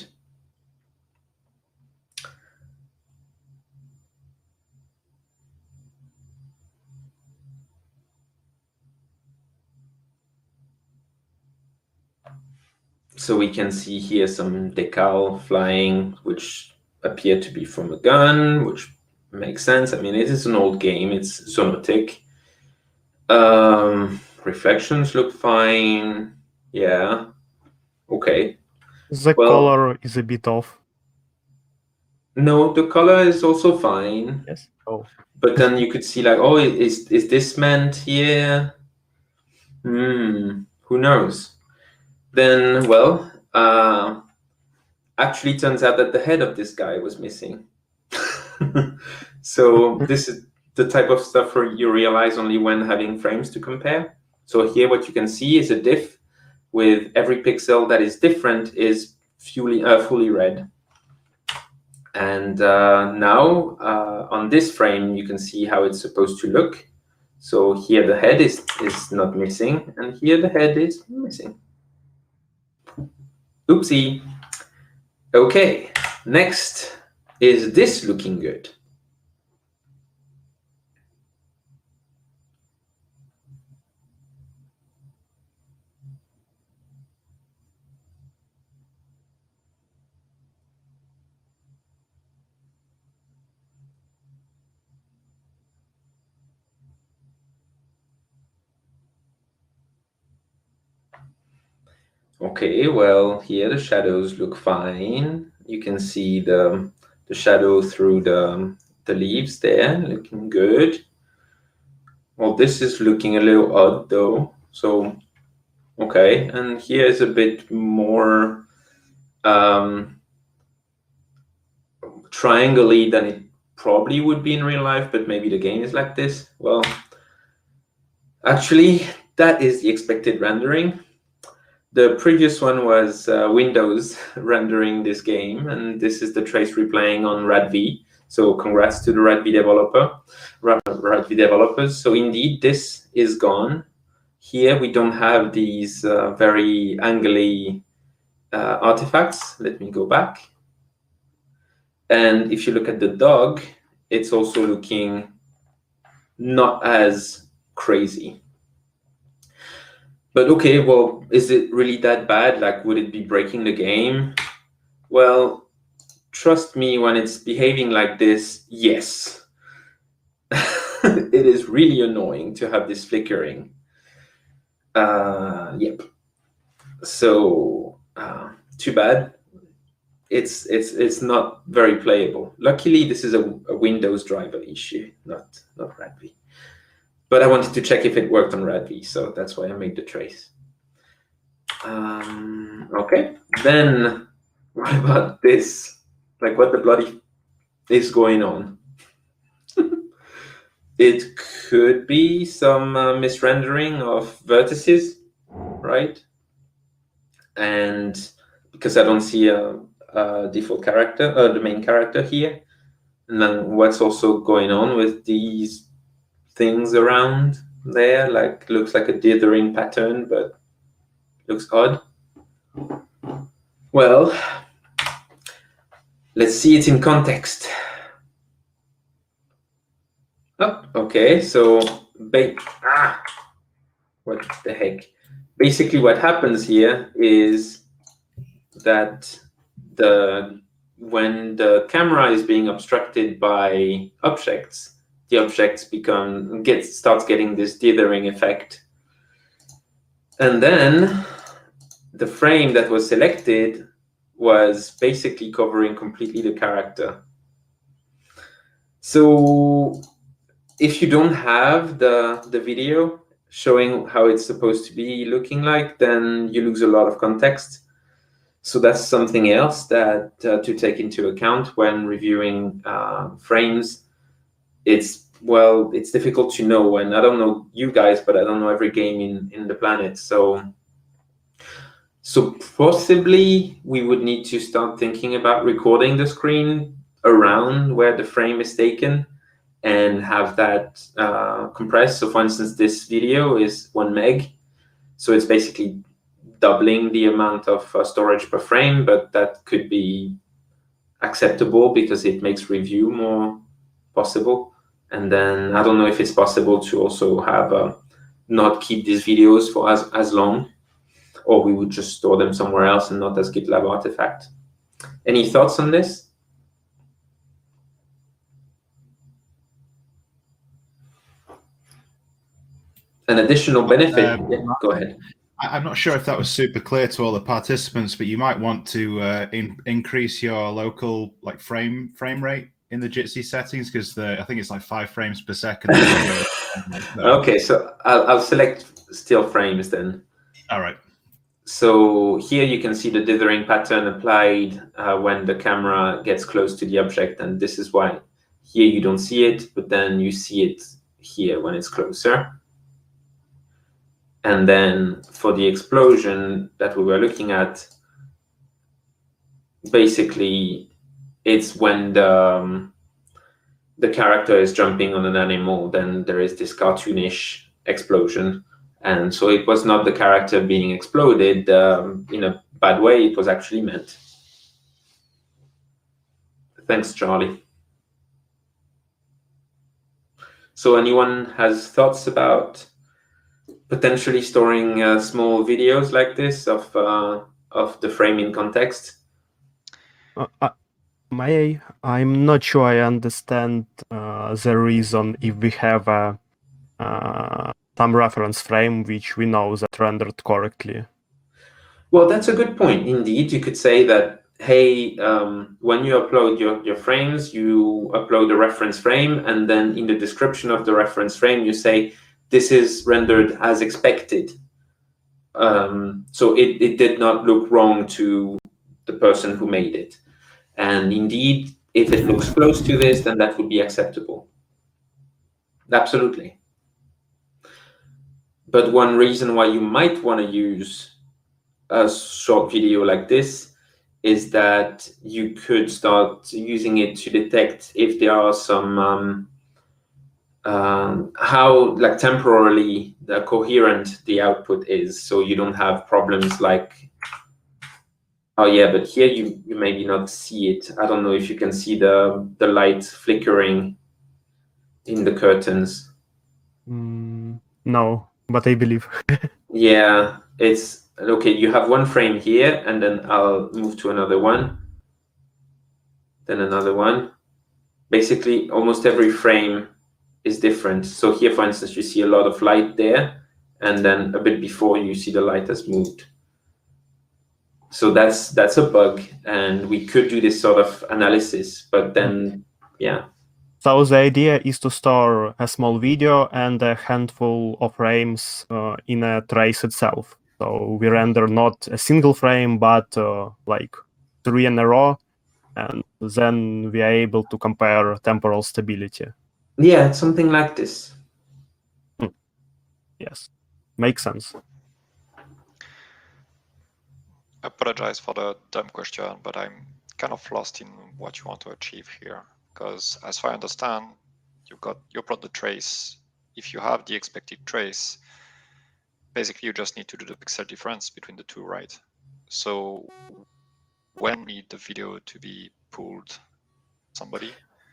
So we can see here some decal flying, which appear to be from a gun, which makes sense. I mean, it is an old game. It's Zonotic. Um, reflections look fine. Yeah. Okay. The Well- color is a bit off. No, the color is also fine. Yes. Oh. But then you could see like, oh, is is this meant here? Hmm. Who knows? Then, well, uh, actually turns out that the head of this guy was missing. So this is the type of stuff where you realize only when having frames to compare. So here what you can see is a diff with every pixel that is different is fully, uh, fully red. And uh, now uh, on this frame, you can see how it's supposed to look. So here the head is, is not missing, and here the head is missing. Oopsie. Okay, next, is this looking good? Okay, well, here the shadows look fine. You can see the, the shadow through the, the leaves there, looking good. Well, this is looking a little odd though. So, okay, and here is a bit more um, triangle-y than it probably would be in real life, but maybe the game is like this. Well, actually, that is the expected rendering. the previous one was uh, Windows rendering this game, and this is the trace replaying on RADV. So congrats to the RADV developer, RADV developers. So indeed, this is gone. Here we don't have these uh, very angly uh, artifacts. Let me go back. And if you look at the dog, it's also looking not as crazy. But okay, well, is it really that bad? Like, would it be breaking the game? Well, trust me, when it's behaving like this, yes. It is really annoying to have this flickering. Uh, yep. So, uh, too bad. It's it's it's not very playable. Luckily, this is a, a Windows driver issue, not not RADV. But I wanted to check if it worked on RADV, so that's why I made the trace. Um, okay, then what about this? Like, what the bloody is going on? It could be some uh, misrendering of vertices, right? And because I don't see a, a default character, uh, the main character here. And then what's also going on with these things around there? Like, looks like a dithering pattern, but looks odd. Well, let's see it in context. Oh, okay, so ba ah, what the heck? Basically, what happens here is that the when the camera is being obstructed by objects, the objects become get starts getting this dithering effect, and then the frame that was selected was basically covering completely the character. So if you don't have the, the video showing how it's supposed to be looking like, then you lose a lot of context. So that's something else that uh, to take into account when reviewing uh, frames. It's, well, it's difficult to know, and I don't know you guys, but I don't know every game in, in the planet. So, so possibly we would need to start thinking about recording the screen around where the frame is taken and have that uh, compressed. So for instance, this video is one meg. So it's basically doubling the amount of uh, storage per frame, but that could be acceptable because it makes review more possible. And then I don't know if it's possible to also have uh, not keep these videos for as, as long, or we would just store them somewhere else and not as GitLab artifact. Any thoughts on this? An additional benefit. Um, yeah, go ahead. I'm not sure if that was super clear to all the participants, but you might want to uh, in, increase your local like frame frame rate in the Jitsi settings, because I think it's like five frames per second. Okay, so I'll, I'll select still frames then. All right. So here you can see the dithering pattern applied uh, when the camera gets close to the object, and this is why here you don't see it, but then you see it here when it's closer. And then for the explosion that we were looking at, basically it's when the, um, the character is jumping on an animal, then there is this cartoonish explosion. And so it was not the character being exploded um, in a bad way, it was actually meant. Thanks, Charlie. So anyone has thoughts about potentially storing uh, small videos like this of uh, of the frame in context? Uh, uh, may I? I'm not sure I understand uh, the reason if we have a uh, some reference frame which we know that rendered correctly. Well, that's a good point. Indeed, you could say that, hey, um, when you upload your, your frames, you upload a reference frame, and then in the description of the reference frame, you say, this is rendered as expected. Um, so it, it did not look wrong to the person who made it. And indeed, if it looks close to this, then that would be acceptable. Absolutely. But one reason why you might want to use a short video like this is that you could start using it to detect if there are some um, um, how like temporarily the coherent the output is, so you don't have problems like, oh yeah, but here you, you maybe not see it. I don't know if you can see the the light flickering in the curtains. Mm, no, but I believe. Yeah, it's okay. You have one frame here, and then I'll move to another one, then another one. Basically, almost every frame is different. So here, for instance, you see a lot of light there, and then a bit before you see the light has moved. So that's that's a bug, and we could do this sort of analysis, but then, yeah. So the idea is to store a small video and a handful of frames uh, in a trace itself. So we render not a single frame, but uh, like three in a row, and then we are able to compare temporal stability. Yeah, it's something like this. Hmm. Yes, makes sense. I apologize for the dumb question, but I'm kind of lost in what you want to achieve here. Because as far as I understand, you've got you plot the trace. If you have the expected trace, basically you just need to do the pixel difference between the two, right? So when you need the video to be pulled, somebody?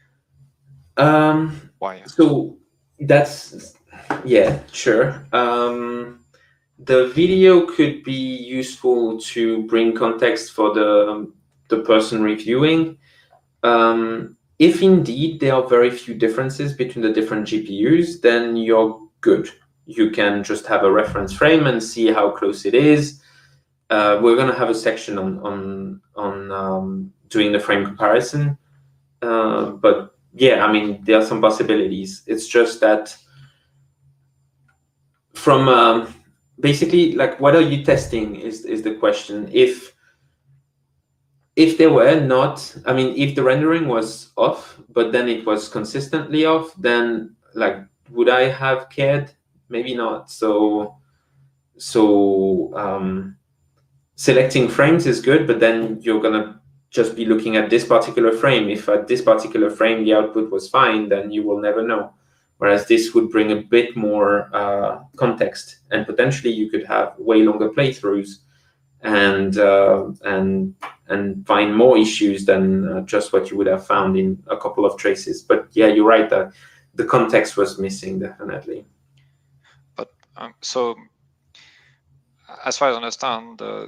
Um, Why? so that's, yeah, sure. Um, the video could be useful to bring context for the, the person reviewing. Um, if indeed there are very few differences between the different G P Us, then you're good. You can just have a reference frame and see how close it is. Uh, we're going to have a section on on on um, doing the frame comparison, uh, but yeah, I mean, there are some possibilities. It's just that from um, basically, like, what are you testing is is the question. If if there were not, I mean, if the rendering was off, but then it was consistently off, then like, would I have cared? Maybe not. So, so um, selecting frames is good, but then you're gonna just be looking at this particular frame. If at this particular frame the output was fine, then you will never know. Whereas this would bring a bit more uh, context, and potentially you could have way longer playthroughs and uh, and and find more issues than uh, just what you would have found in a couple of traces. But yeah, you're right that the context was missing, definitely. But um, so, as far as I understand, the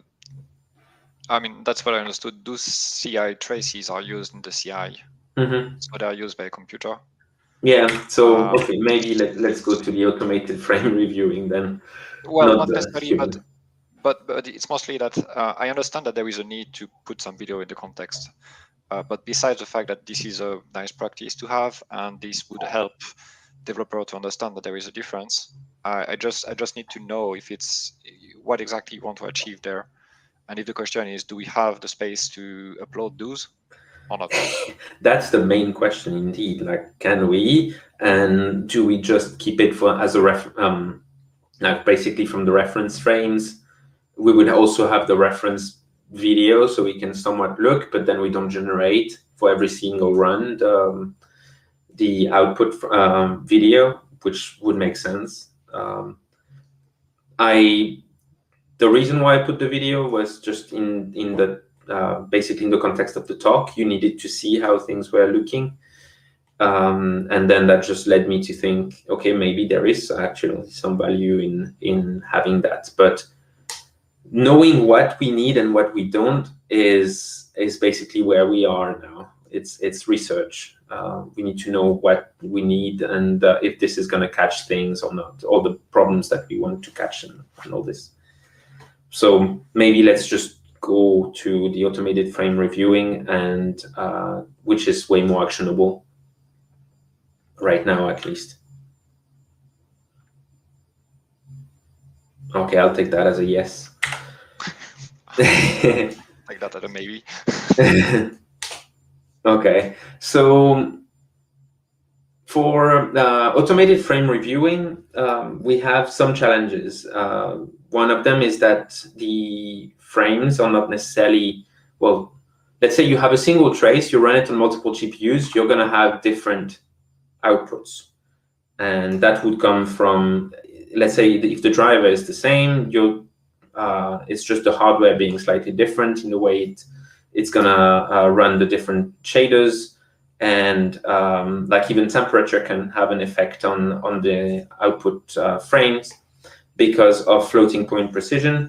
I mean, that's what I understood. Those C I traces are used in the C I, Mm-hmm. so they are used by a computer. Yeah. So Um, okay, maybe let let's go to the automated frame reviewing then. Well, not not the necessarily, human. but but but it's mostly that uh, I understand that there is a need to put some video in the context. Uh, but besides the fact that this is a nice practice to have, and this would help developer to understand that there is a difference, I, I just I just need to know if it's what exactly you want to achieve there, and if the question is, do we have the space to upload those or not? That's the main question, indeed. Like, can we, and do we just keep it for as a ref? Um, like basically from the reference frames, we would also have the reference video, so we can somewhat look, but then we don't generate for every single run the, um, the output um, video, which would make sense. Um, I the reason why I put the video was just in in the uh, basically in the context of the talk. You needed to see how things were looking, um, and then that just led me to think, okay, maybe there is actually some value in in having that, but knowing what we need and what we don't is is basically where we are now. It's it's research. Uh, we need to know what we need and uh, if this is going to catch things or not, all the problems that we want to catch and, and all this. So maybe let's just go to the automated frame reviewing, and uh, which is way more actionable right now, at least. Okay, I'll take that as a yes. Like that at a maybe. Okay, so for uh, automated frame reviewing, um, we have some challenges. Uh, one of them is that the frames are not necessarily, well, let's say you have a single trace, you run it on multiple G P Us, you're going to have different outputs. And that would come from, let's say, if the driver is the same, you're, uh, it's just the hardware being slightly different in the way it, it's going to uh, run the different shaders. And um, like even temperature can have an effect on, on the output uh, frames because of floating point precision.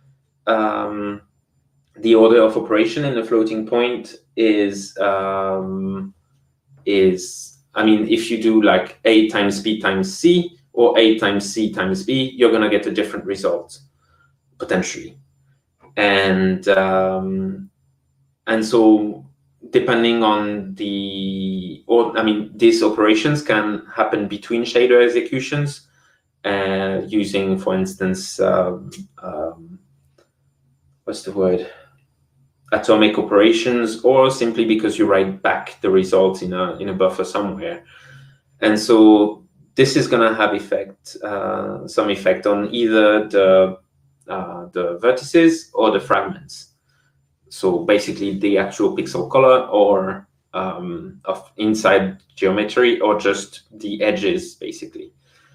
Um, the order of operation in the floating point is, um, is, I mean, if you do like A times B times C or A times C times B, you're going to get a different result, potentially. And, um, and so depending on the, or I mean, these operations can happen between shader executions uh, using, for instance, um, um, what's the word? Atomic operations, or simply because you write back the results in a in a buffer somewhere. And so this is going to have effect, uh, some effect on either the uh, the vertices or the fragments. So basically the actual pixel color or um, of inside geometry, or just the edges, basically.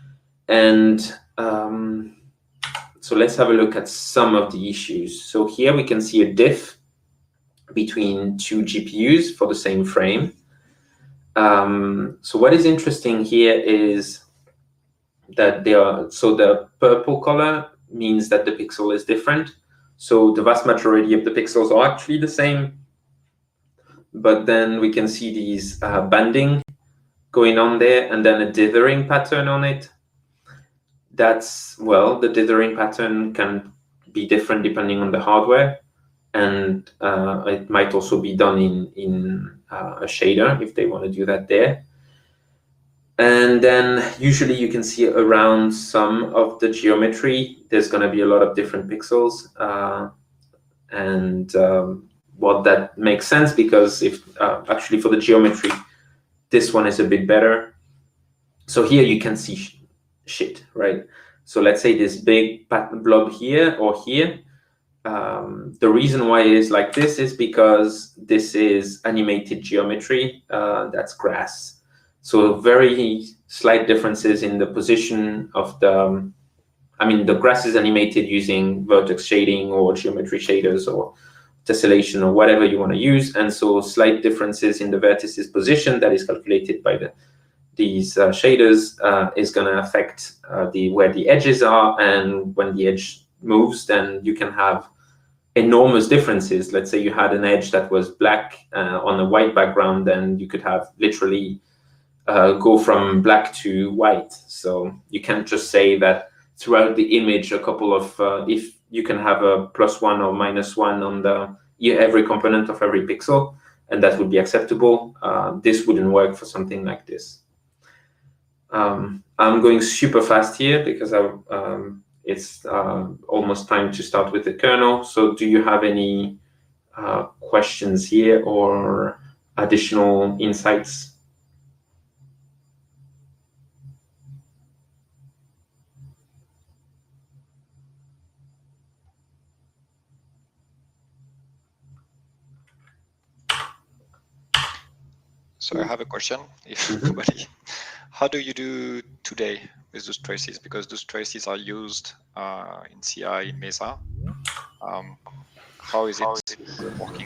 And um, so let's have a look at some of the issues. So here we can see a diff between two G P Us for the same frame. Um, so what is interesting here is that they are, so the purple color means that the pixel is different. So the vast majority of the pixels are actually the same, but then we can see these uh, banding going on there and then a dithering pattern on it. That's, well, the dithering pattern can be different depending on the hardware. And uh, it might also be done in, in uh, a shader if they want to do that there. And then usually you can see around some of the geometry, there's going to be a lot of different pixels. Uh, and um, well, that makes sense because if uh, actually for the geometry, this one is a bit better. So here you can see sh shit, right? So let's say this big blob here or here. Um, the reason why it is like this is because this is animated geometry, uh, that's grass. So very slight differences in the position of the, um, I mean, the grass is animated using vertex shading or geometry shaders or tessellation or whatever you want to use. And so slight differences in the vertices position that is calculated by the these uh, shaders uh, is going to affect uh, the where the edges are. And when the edge moves, then you can have enormous differences. Let's say you had an edge that was black uh, on a white background, then you could have literally uh, go from black to white. So you can't just say that throughout the image, a couple of, uh, if you can have a plus one or minus one on the every component of every pixel, and that would be acceptable. Uh, this wouldn't work for something like this. Um, I'm going super fast here because I, um, it's uh, almost time to start with the kernel. So do you have any uh, questions here or additional insights? So I have a question, if nobody. How do you do today with those traces? Because those traces are used uh, in C I, in Mesa. Um, how is it working?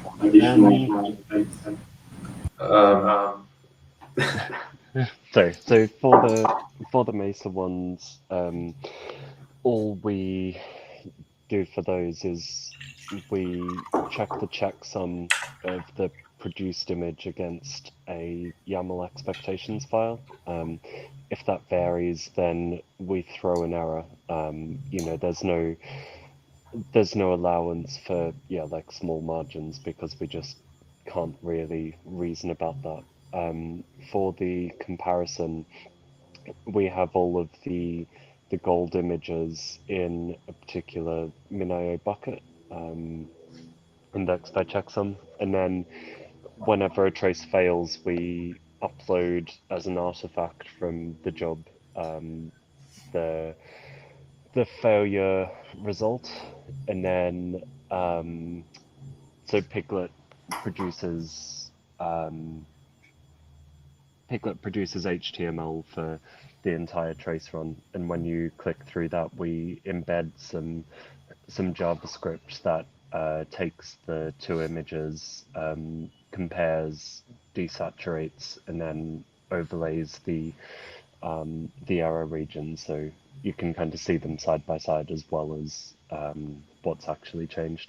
Um, Sorry. So for the for the Mesa ones, um, all we do for those is we check the checksum of the produced image against a YAML expectations file. Um, if that varies, then we throw an error. Um, you know, there's no there's no allowance for yeah like small margins because we just can't really reason about that. Um, for the comparison, we have all of the the gold images in a particular Minio bucket, um, indexed by checksum, and then whenever a trace fails, we upload as an artifact from the job um, the the failure result, and then um, so Piglet produces um, Piglet produces H T M L for the entire trace run, and when you click through that, we embed some some JavaScript that uh, takes the two images, um, compares, desaturates, and then overlays the um, the error region, so you can kind of see them side by side as well as um, what's actually changed.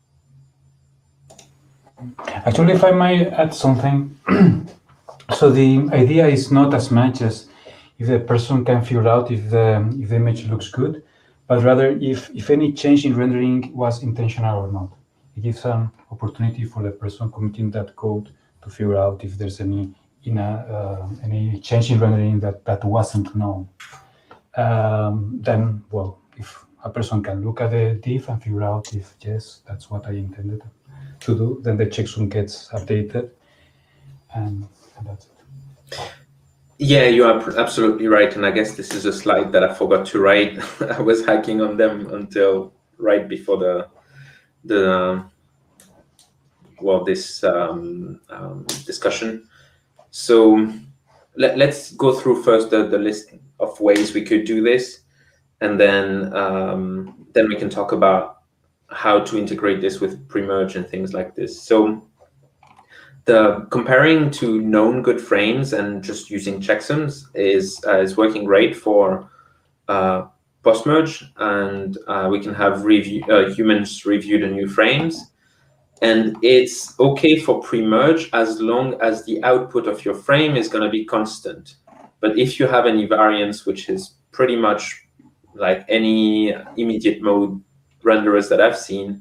Actually, if I might add something, so the idea is not as much as if the person can figure out if the if the image looks good, but rather if if any change in rendering was intentional or not. It gives an opportunity for the person committing that code to figure out if there's any in a, uh, any change in rendering that that wasn't known. Um, then, well, if a person can look at the diff and figure out if yes, that's what I intended to do, then the checksum gets updated, and, and that's it. Yeah, you are absolutely right. And I guess this is a slide that I forgot to write. I was hacking on them until right before the the well this um, um, discussion. So let, let's go through first the, the list of ways we could do this, and then um, then we can talk about how to integrate this with pre-merge and things like this. So the comparing to known good frames and just using checksums is uh, is working great for uh, post-merge, and uh, we can have review uh, humans review the new frames. And it's okay for pre-merge as long as the output of your frame is going to be constant. But if you have any variance, which is pretty much like any immediate mode renderers that I've seen,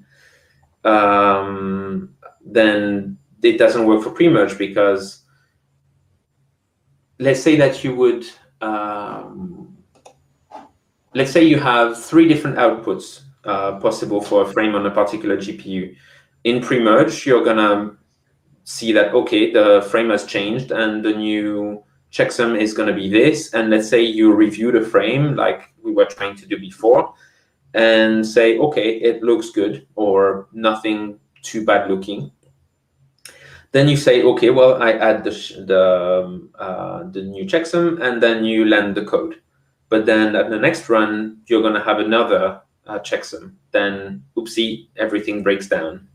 um, then it doesn't work for pre-merge, because let's say that you would, um, let's say you have three different outputs uh, possible for a frame on a particular G P U. In pre-merge, you're gonna see that, okay, the frame has changed and the new checksum is gonna be this. And let's say you review the frame like we were trying to do before and say, okay, it looks good or nothing too bad looking. Then you say, okay, well, I add the the, um, uh, the new checksum, and then you land the code. But then at the next run, you're gonna have another uh, checksum. Then, oopsie, everything breaks down.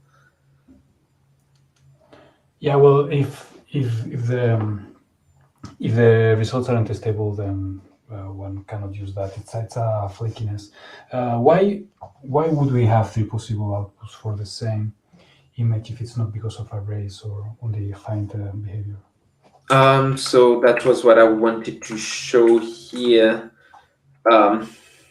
Yeah, well, if if if the um, if the results aren't stable, then uh, one cannot use that. It's it's a flakiness. Uh, why why would we have three possible outputs for the same image if it's not because of arrays or only find uh, behavior? Um, so that was what I wanted to show here. Um,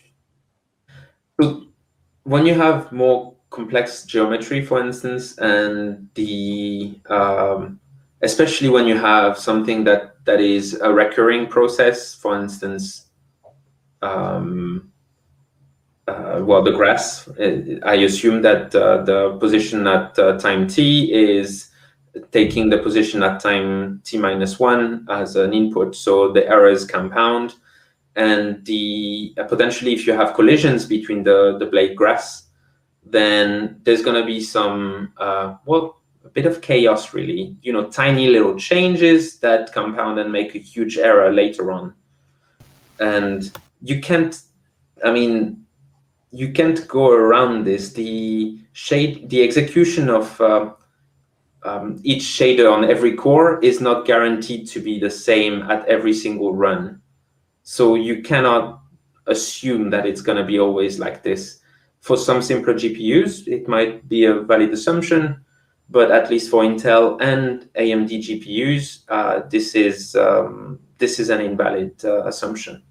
so when you have more complex geometry, for instance, and the um, especially when you have something that that is a recurring process, for instance, um, uh, well, the grass. I assume that uh, the position at uh, time t is taking the position at time t minus one as an input, so the errors compound, and the uh, potentially if you have collisions between the the blade grass, then there's going to be some, uh, well, a bit of chaos, really. You know, tiny little changes that compound and make a huge error later on. And you can't, I mean, you can't go around this. The shade, the execution of uh, um, each shader on every core is not guaranteed to be the same at every single run. So you cannot assume that it's going to be always like this. For some simpler G P Us, it might be a valid assumption, but at least for Intel and A M D G P Us, uh, this is um, this is an invalid uh, assumption.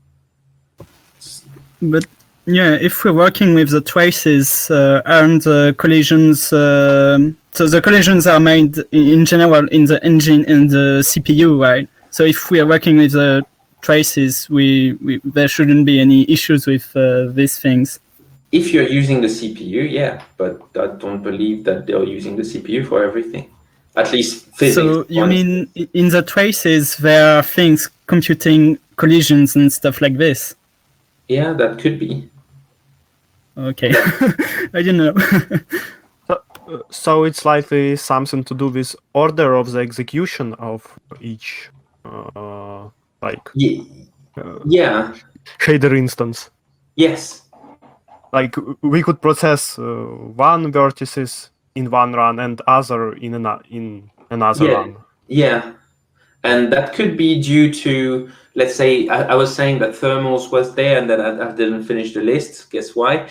But yeah, if we're working with the traces uh, and the collisions, uh, so the collisions are made in general in the engine and the C P U, right? So if we are working with the traces, we, we there shouldn't be any issues with uh, these things. If you're using the C P U, yeah, but I don't believe that they're using the C P U for everything. At least physics. So you mean in the traces there are things computing collisions and stuff like this? Yeah, that could be. Okay. I didn't know. Uh, So it's likely something to do with order of the execution of each, uh, like Ye- uh, yeah. shader instance. Yes. Like w- we could process uh, one vertices in one run and other in an- in another Yeah. run. Yeah. And that could be due to, let's say, I, I was saying that thermals was there and then I, I didn't finish the list. Guess why?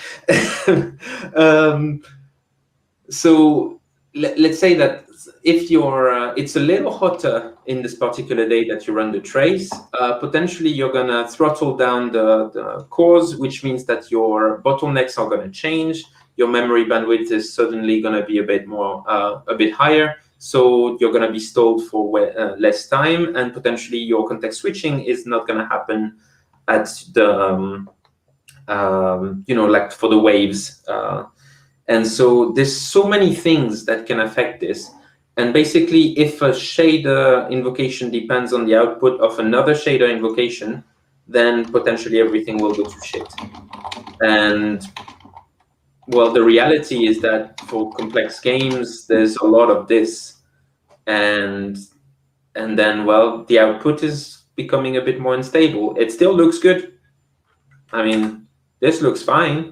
um, so let, let's say that if you're, uh, it's a little hotter in this particular day that you run the trace, uh, potentially you're gonna throttle down the, the cores, which means that your bottlenecks are gonna change. Your memory bandwidth is suddenly gonna be a bit more, uh, a bit higher. So you're going to be stalled for uh, less time, and potentially your context switching is not going to happen at the, um, um, you know, like for the waves. Uh, and so there's so many things that can affect this. And basically, if a shader invocation depends on the output of another shader invocation, then potentially everything will go to shit. And well, the reality is that for complex games, there's a lot of this. And and then, well, the output is becoming a bit more unstable. It still looks good. I mean, this looks fine.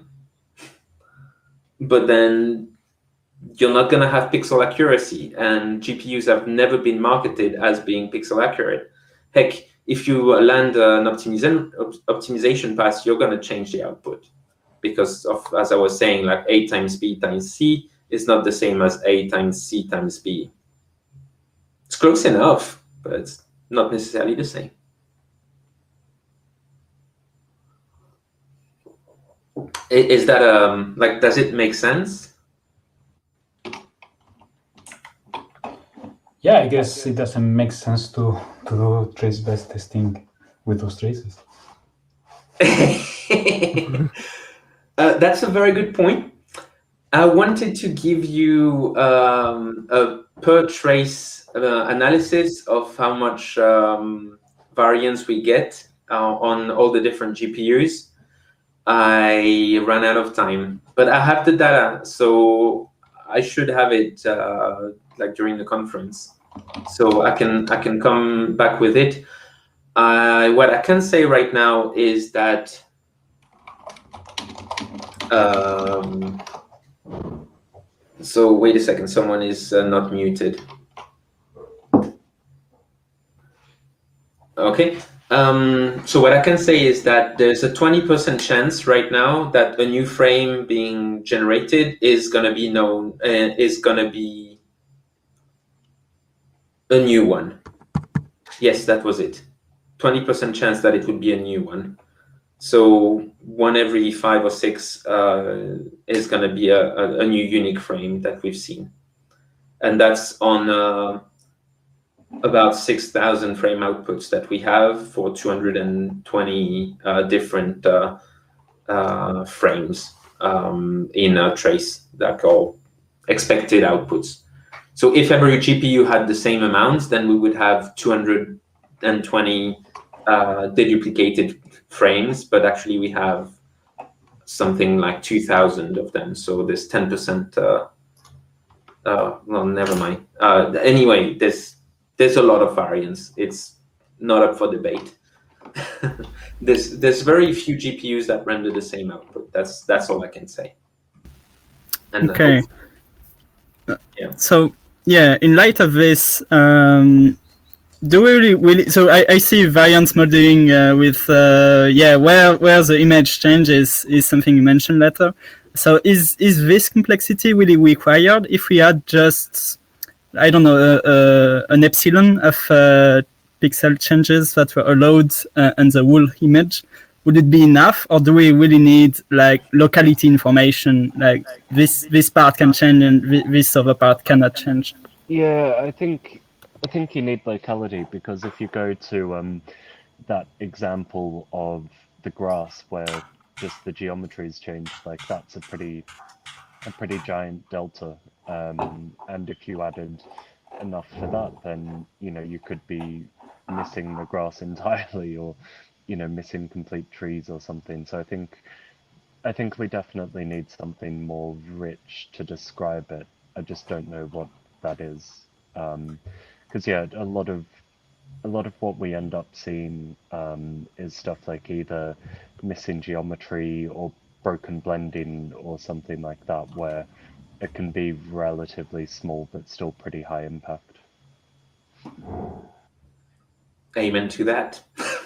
But then you're not going to have pixel accuracy. And G P Us have never been marketed as being pixel accurate. Heck, if you land an optimiza- optimization pass, you're going to change the output. Because of, as I was saying, like A times B times C is not the same as A times C times B. It's close enough, but it's not necessarily the same. Is that um like, does it make sense? Yeah, I guess it doesn't make sense to, to do trace-based testing with those traces. uh, that's a very good point. I wanted to give you um, a per trace uh, analysis of how much um, variance we get uh, on all the different G P Us. I ran out of time, but I have the data, so I should have it uh, like during the conference, so I can I can come back with it. Uh, what I can say right now is that um, so wait a second, someone is uh, not muted. Okay. Um, so what I can say is that there's a twenty percent chance right now that a new frame being generated is going to be known, uh, is going to be a new one. Yes, that was it. twenty percent chance that it would be a new one. So one every five or six uh, is going to be a, a, a new unique frame that we've seen. And that's on uh, about six thousand frame outputs that we have for two hundred twenty uh, different uh, uh, frames um, in a trace that are expected outputs. So if every G P U had the same amount, then we would have two hundred twenty uh, deduplicated frames, but actually we have something like two thousand of them. So there's ten percent, uh, uh, well, never mind. Uh, anyway, there's there's a lot of variance. It's not up for debate. there's there's very few G P Us that render the same output. That's that's all I can say. And Okay. Uh, yeah. So yeah, in light of this, um, do we really, really so I, I see variance modeling uh, with uh, yeah where where the image changes is something you mentioned later. So is is this complexity really required if we had just, I don't know, uh, uh, an epsilon of uh, pixel changes that were allowed uh, in the whole image? Would it be enough, or do we really need like locality information, like this this part can change and this other part cannot change? Yeah, I think I think you need locality, because if you go to um, that example of the grass where just the geometry's changed, like that's a pretty a pretty giant delta. Um, and if you added enough for that, then you know you could be missing the grass entirely, or you know missing complete trees or something. So I think I think we definitely need something more rich to describe it. I just don't know what that is. Um, because yeah, a lot of a lot of what we end up seeing um, is stuff like either missing geometry or broken blending or something like that, where it can be relatively small but still pretty high impact. Amen to that.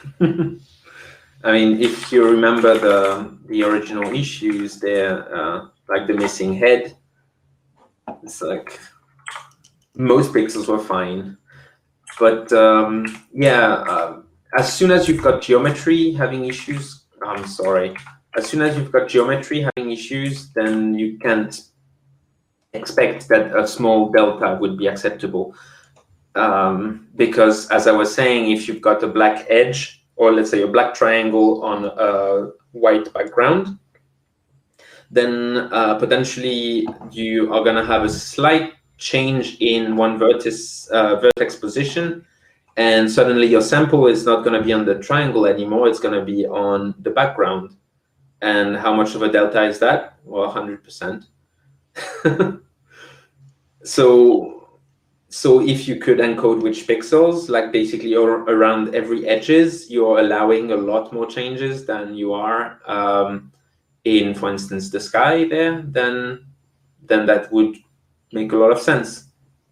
I mean, if you remember the the original issues there, uh, like the missing head, it's like most pixels were fine. But um, yeah, uh, as soon as you've got geometry having issues, I'm sorry, as soon as you've got geometry having issues, then you can't expect that a small delta would be acceptable. Um, because as I was saying, if you've got a black edge, or let's say a black triangle on a white background, then uh, potentially you are gonna have a slight change in one vertex, uh, vertex position, and suddenly your sample is not gonna be on the triangle anymore, it's gonna be on the background. And how much of a delta is that? Well, one hundred percent. So, so if you could encode which pixels, like basically around every edges, you're allowing a lot more changes than you are um, in, for instance, the sky there, then, then that would make a lot of sense.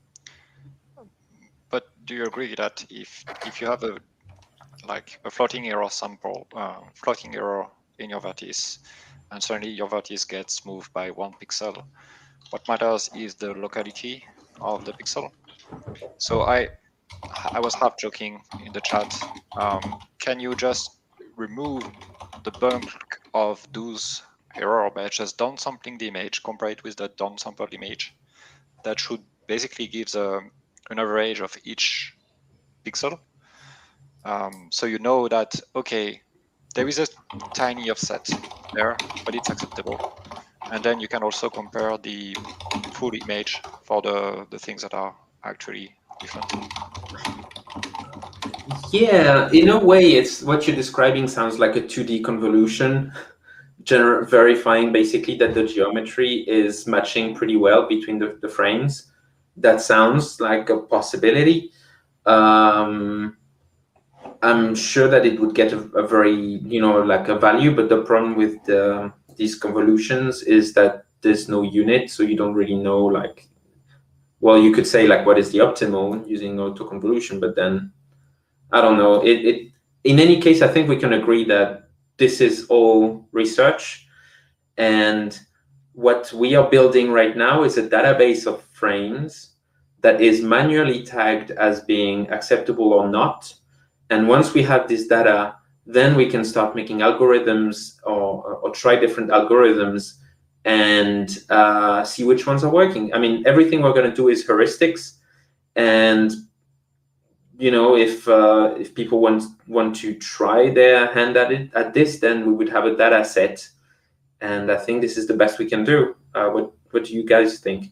But do you agree that if if you have a like a floating error sample, uh, floating error in your vertex, and suddenly your vertex gets moved by one pixel, what matters is the locality of the pixel? So I I was half joking in the chat. Um, can you just remove the bulk of those error by just downsampling the image, compare it with the downsampled image? That should basically give the, an average of each pixel. Um, so you know that, okay, there is a tiny offset there, but it's acceptable. And then you can also compare the full image for the, the things that are actually different. Yeah, in a way, it's what you're describing sounds like a two D convolution, gener verifying basically that the geometry is matching pretty well between the, the frames. That sounds like a possibility. Um, I'm sure that it would get a, a very, you know, like a value, but the problem with the, these convolutions is that there's no unit, so you don't really know, like, well, you could say, like, what is the optimal using auto convolution, but then I don't know. It, it in any case, I think we can agree that this is all research, and what we are building right now is a database of frames that is manually tagged as being acceptable or not. And once we have this data, then we can start making algorithms or, or try different algorithms and uh, see which ones are working. I mean, everything we're going to do is heuristics, and you know, if uh, if people want want to try their hand at it at this, then we would have a data set, and I think this is the best we can do. Uh, what what do you guys think?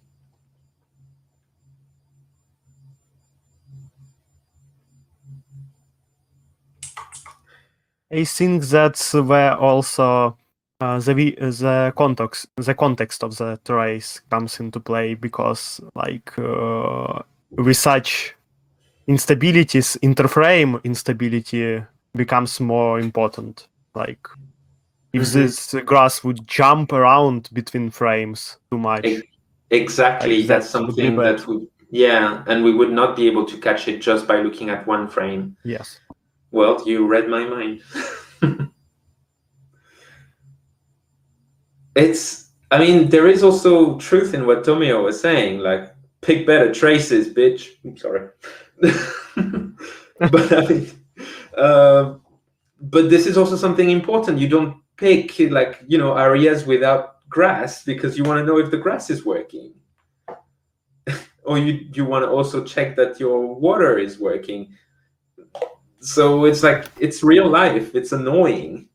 I think that's where also uh, the the context the context of the trace comes into play, because like uh, with such instabilities, interframe instability becomes more important. Like if Mhm. this grass would jump around between frames too much, Exactly, Like, that's that would be something bad. that would, yeah, and we would not be able to catch it just by looking at one frame. yes. Well, you read my mind. It's, I mean, there is also truth in what Tomio was saying, like, pick better traces, bitch. I'm sorry. But I mean, uh, but this is also something important. You don't pick, like, you know, areas without grass because you want to know if the grass is working. Or you, you want to also check that your water is working. So it's like, it's real life. It's annoying.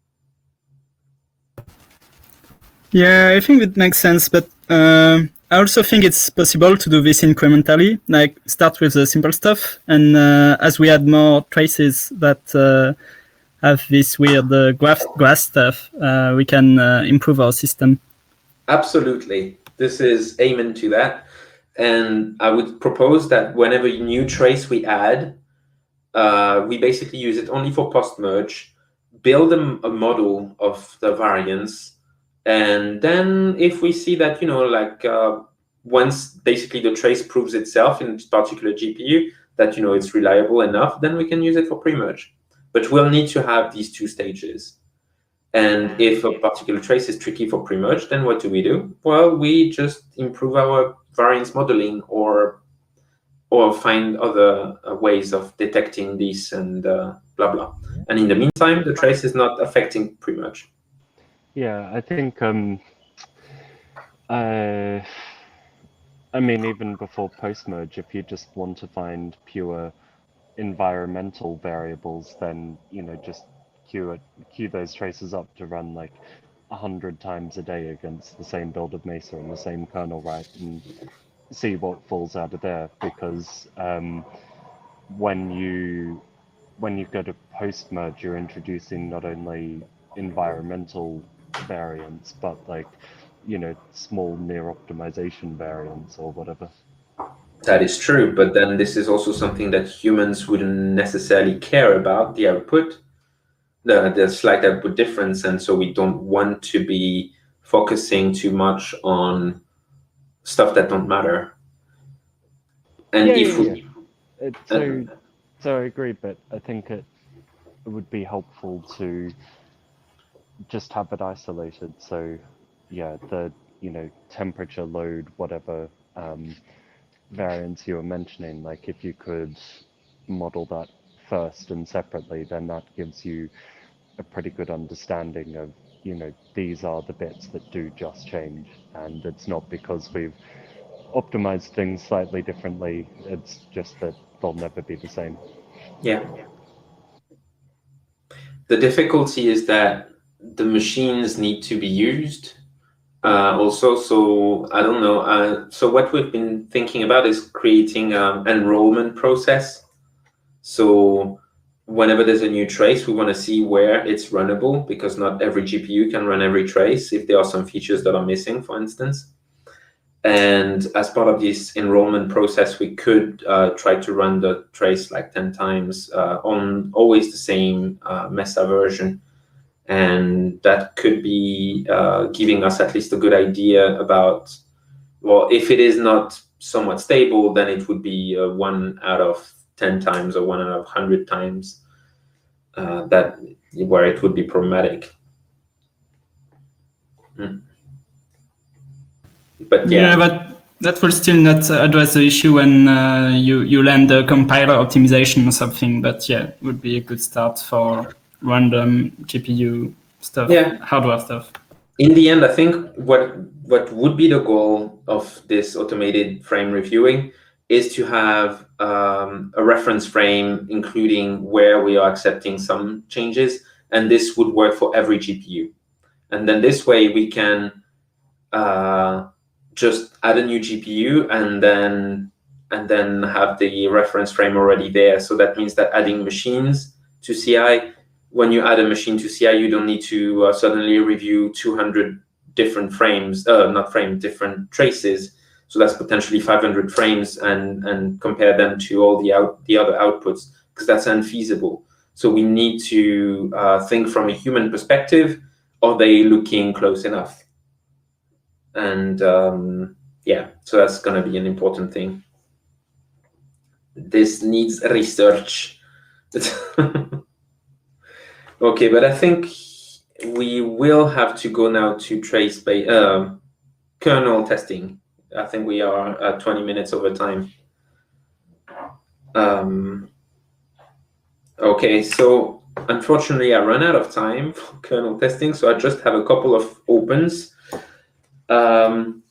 Yeah, I think it makes sense, but uh, I also think it's possible to do this incrementally, like start with the simple stuff, and uh, as we add more traces that uh, have this weird uh, graph grass stuff, uh, we can uh, improve our system. Absolutely. This is aiming to that. And I would propose that whenever new trace we add, uh, we basically use it only for post-merge, build a, a model of the variance, and then if we see that, you know, like uh, once basically the trace proves itself in this particular G P U, that, you know, it's reliable enough, then we can use it for pre-merge. But we'll need to have these two stages. And if a particular trace is tricky for pre-merge, then what do we do? Well, we just improve our variance modeling or or find other uh, ways of detecting this and uh, blah, blah. And in the meantime, the trace is not affecting pre-merge. Yeah, I think, um, uh, I mean, even before post-merge, if you just want to find pure environmental variables, then, you know, just queue it, queue those traces up to run like a hundred times a day against the same build of Mesa and the same kernel, right? And see what falls out of there, because um, when you when you go to post-merge, you're introducing not only environmental variants, but like, you know, small near optimization variants or whatever. That is true, but then this is also something that humans wouldn't necessarily care about, the output, the, the slight output difference, and so we don't want to be focusing too much on stuff that don't matter. And yeah, if yeah, we, yeah. It, so, so I agree, but I think it, it would be helpful to just have it isolated. So, yeah, the, you know, temperature, load, whatever um, variance you were mentioning, like if you could model that first and separately, then that gives you a pretty good understanding of, you know, these are the bits that do just change, and it's not because we've optimized things slightly differently, it's just that they'll never be the same. yeah. The difficulty is that the machines need to be used uh, also, so I don't know. Uh, so what we've been thinking about is creating an enrollment process. So whenever there's a new trace, we want to see where it's runnable, because not every G P U can run every trace if there are some features that are missing, for instance. And as part of this enrollment process, we could uh, try to run the trace like ten times uh, on always the same uh, Mesa version. And that could be uh, giving us at least a good idea about, well, if it is not somewhat stable, then it would be uh, one out of ten times or one out of one hundred times uh, that where it would be problematic. Mm. But yeah. Yeah, but that will still not address the issue when uh, you, you land a compiler optimization or something. But yeah, it would be a good start for random G P U stuff, Yeah. hardware stuff. In the end, I think what what would be the goal of this automated frame reviewing is to have um, a reference frame including where we are accepting some changes, and this would work for every G P U. And then this way we can uh, just add a new G P U and then and then have the reference frame already there. So that means that adding machines to C I, when you add a machine to C I, you don't need to uh, suddenly review two hundred different frames, uh, not frames, different traces. So that's potentially five hundred frames, and and compare them to all the out the other outputs, because that's unfeasible. So we need to uh, think from a human perspective. Are they looking close enough? And um, yeah, so that's going to be an important thing. This needs research. Okay, but I think we will have to go now to trace by uh, kernel testing. I think we are at twenty minutes over time. Um, okay, so unfortunately I ran out of time for kernel testing, so I just have a couple of opens. Um,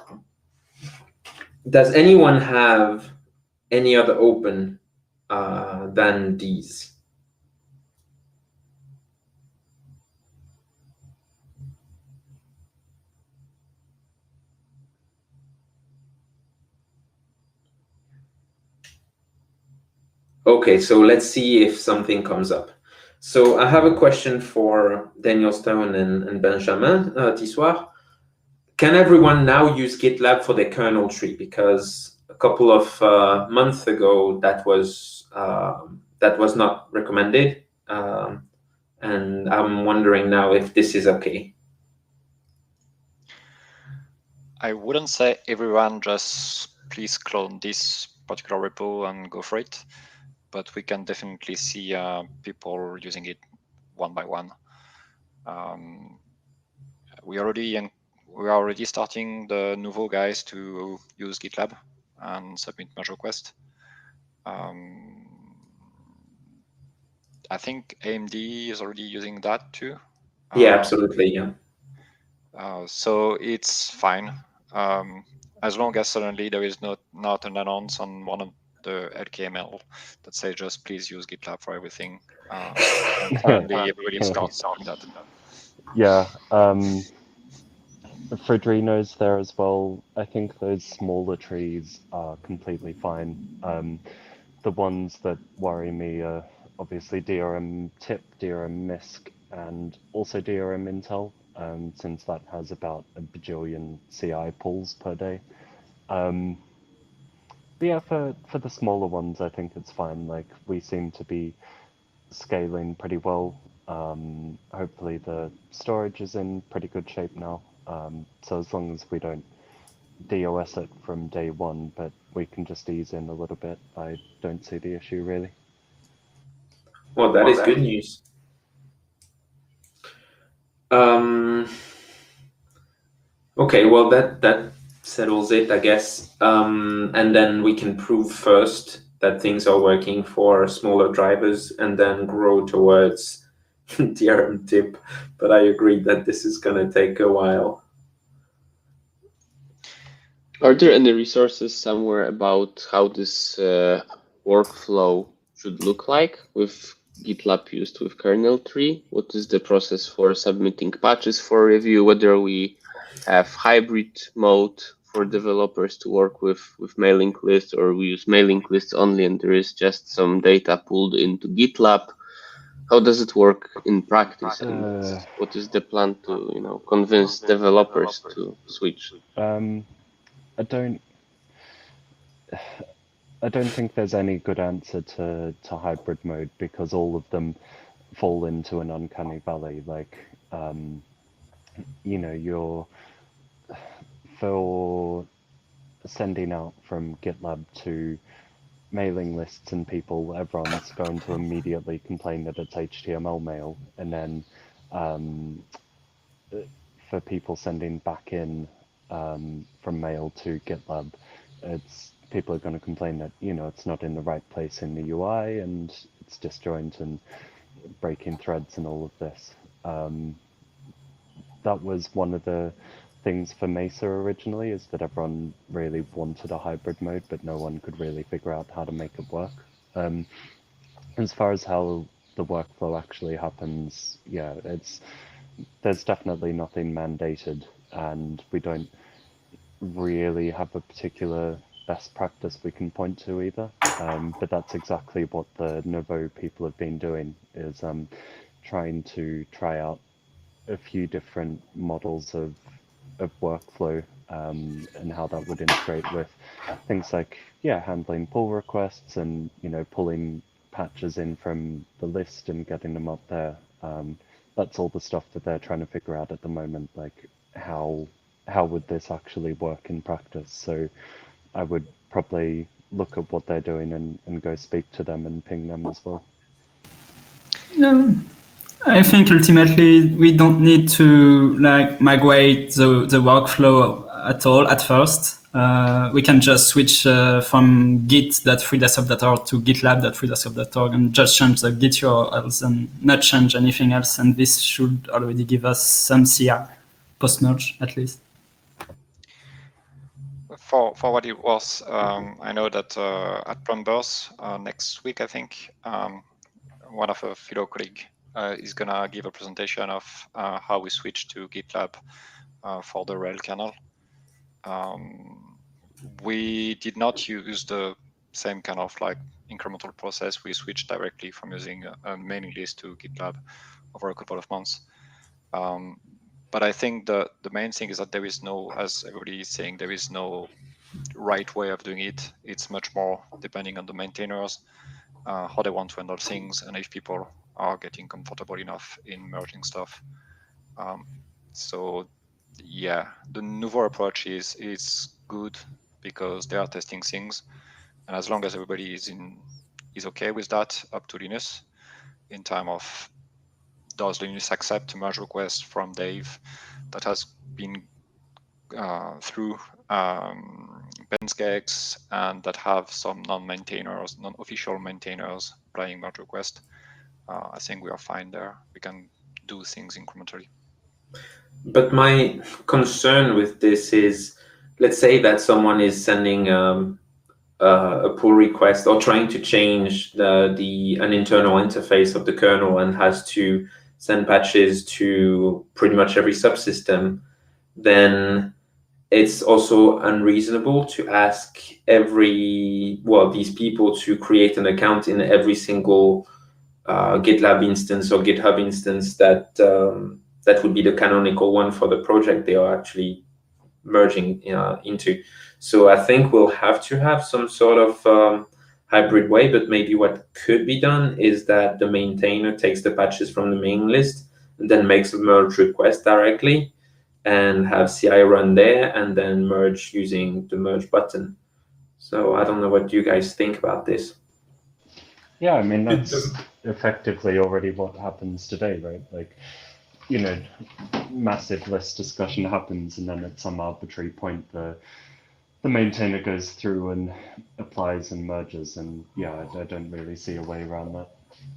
does anyone have any other open uh, than these? Okay, so let's see if something comes up. So I have a question for Daniel Stone and, and Benjamin uh, Tissoir. Can everyone now use GitLab for their kernel tree? Because a couple of uh, months ago, that was uh, that was not recommended, um, and I'm wondering now if this is okay. I wouldn't say everyone just please clone this particular repo and go for it, but we can definitely see uh, people using it one by one. Um, we already and we are already starting the Nouveau guys to use GitLab and submit merge request. Um, I think A M D is already using that too. Yeah, Um, absolutely. Yeah. Uh, so it's fine um, as long as suddenly there is not not an announce on one of the L K M L that says just please use GitLab for everything, uh, and suddenly everybody starts doing that. Yeah, um, Fridrino's there as well. I think those smaller trees are completely fine. Um, the ones that worry me are obviously D R M tip, D R M misc, and also D R M Intel, um, since that has about a bajillion C I pulls per day. Um, but yeah, for, for the smaller ones, I think it's fine. Like, we seem to be scaling pretty well. Um, hopefully the storage is in pretty good shape now. Um, so as long as we don't DOS it from day one, but we can just ease in a little bit, I don't see the issue really. Well, that is good news. Um, okay, well that that settles it, I guess. Um, and then we can prove first that things are working for smaller drivers, and then grow towards D R M tip. But I agree that this is gonna take a while. Are there any resources somewhere about how this uh, workflow should look like with GitLab used with kernel tree? What is the process for submitting patches for review? Whether we have hybrid mode for developers to work with, with mailing lists, or we use mailing lists only and there is just some data pulled into GitLab? How does it work in practice, and Uh, what is the plan to, you know, convince developers to switch? Um, I don't. I don't think there's any good answer to, to hybrid mode, because all of them fall into an uncanny valley. Like, um, you know, you're for sending out from GitLab to mailing lists and people, everyone's going to immediately complain that it's H T M L mail, and then um, for people sending back in um, from mail to GitLab, it's people are going to complain that, you know, it's not in the right place in the U I and it's disjoint and breaking threads and all of this. Um, that was one of the things for Mesa originally, is that everyone really wanted a hybrid mode, but no one could really figure out how to make it work. Um, as far as how the workflow actually happens, yeah, it's there's definitely nothing mandated, and we don't really have a particular best practice we can point to either. Um, but that's exactly what the Nouveau people have been doing, is um, trying to try out a few different models of of workflow um, and how that would integrate with things like, yeah, handling pull requests and, you know, pulling patches in from the list and getting them up there. Um, that's all the stuff that they're trying to figure out at the moment, like how how would this actually work in practice. So I would probably look at what they're doing and, and go speak to them and ping them as well. No, I think ultimately we don't need to like migrate the, the workflow at all at first. Uh, we can just switch uh, from git dot freedesoft dot org to gitlab dot freedesoft dot org and just change the git U R Ls and not change anything else. And this should already give us some C I post-merge at least. For for what it was, um, I know that uh, at Plumbers uh, next week, I think, um, one of our fellow colleagues uh, is gonna give a presentation of uh, how we switch to GitLab uh, for the Rail kernel. Um, we did not use the same kind of like incremental process. We switched directly from using a, a mailing list to GitLab over a couple of months. Um, but I think the, the main thing is that there is no, as everybody is saying, there is no right way of doing it. It's much more depending on the maintainers, uh, how they want to handle things, and if people are getting comfortable enough in merging stuff. Um, so yeah, the Nouveau approach is is good because they are testing things, and as long as everybody is in is okay with that, up to Linus in terms of does Linus accept a merge request from Dave that has been uh, through um, Benskex and that have some non-maintainers, non-official maintainers applying merge request. Uh, I think we are fine there. We can do things incrementally. But my concern with this is, let's say that someone is sending um, uh, a pull request or trying to change the, the an internal interface of the kernel and has to send patches to pretty much every subsystem, then it's also unreasonable to ask every, well, these people to create an account in every single uh, GitLab instance or GitHub instance that um, that would be the canonical one for the project they are actually merging uh, into. So I think we'll have to have some sort of um, hybrid way, but maybe what could be done is that the maintainer takes the patches from the main list and then makes a merge request directly and have C I run there and then merge using the merge button. So I don't know what you guys think about this. Yeah, I mean, that's effectively already what happens today, right? Like, you know, massive list discussion happens, and then at some arbitrary point, the the maintainer goes through and applies and merges, and yeah, I, I don't really see a way around that.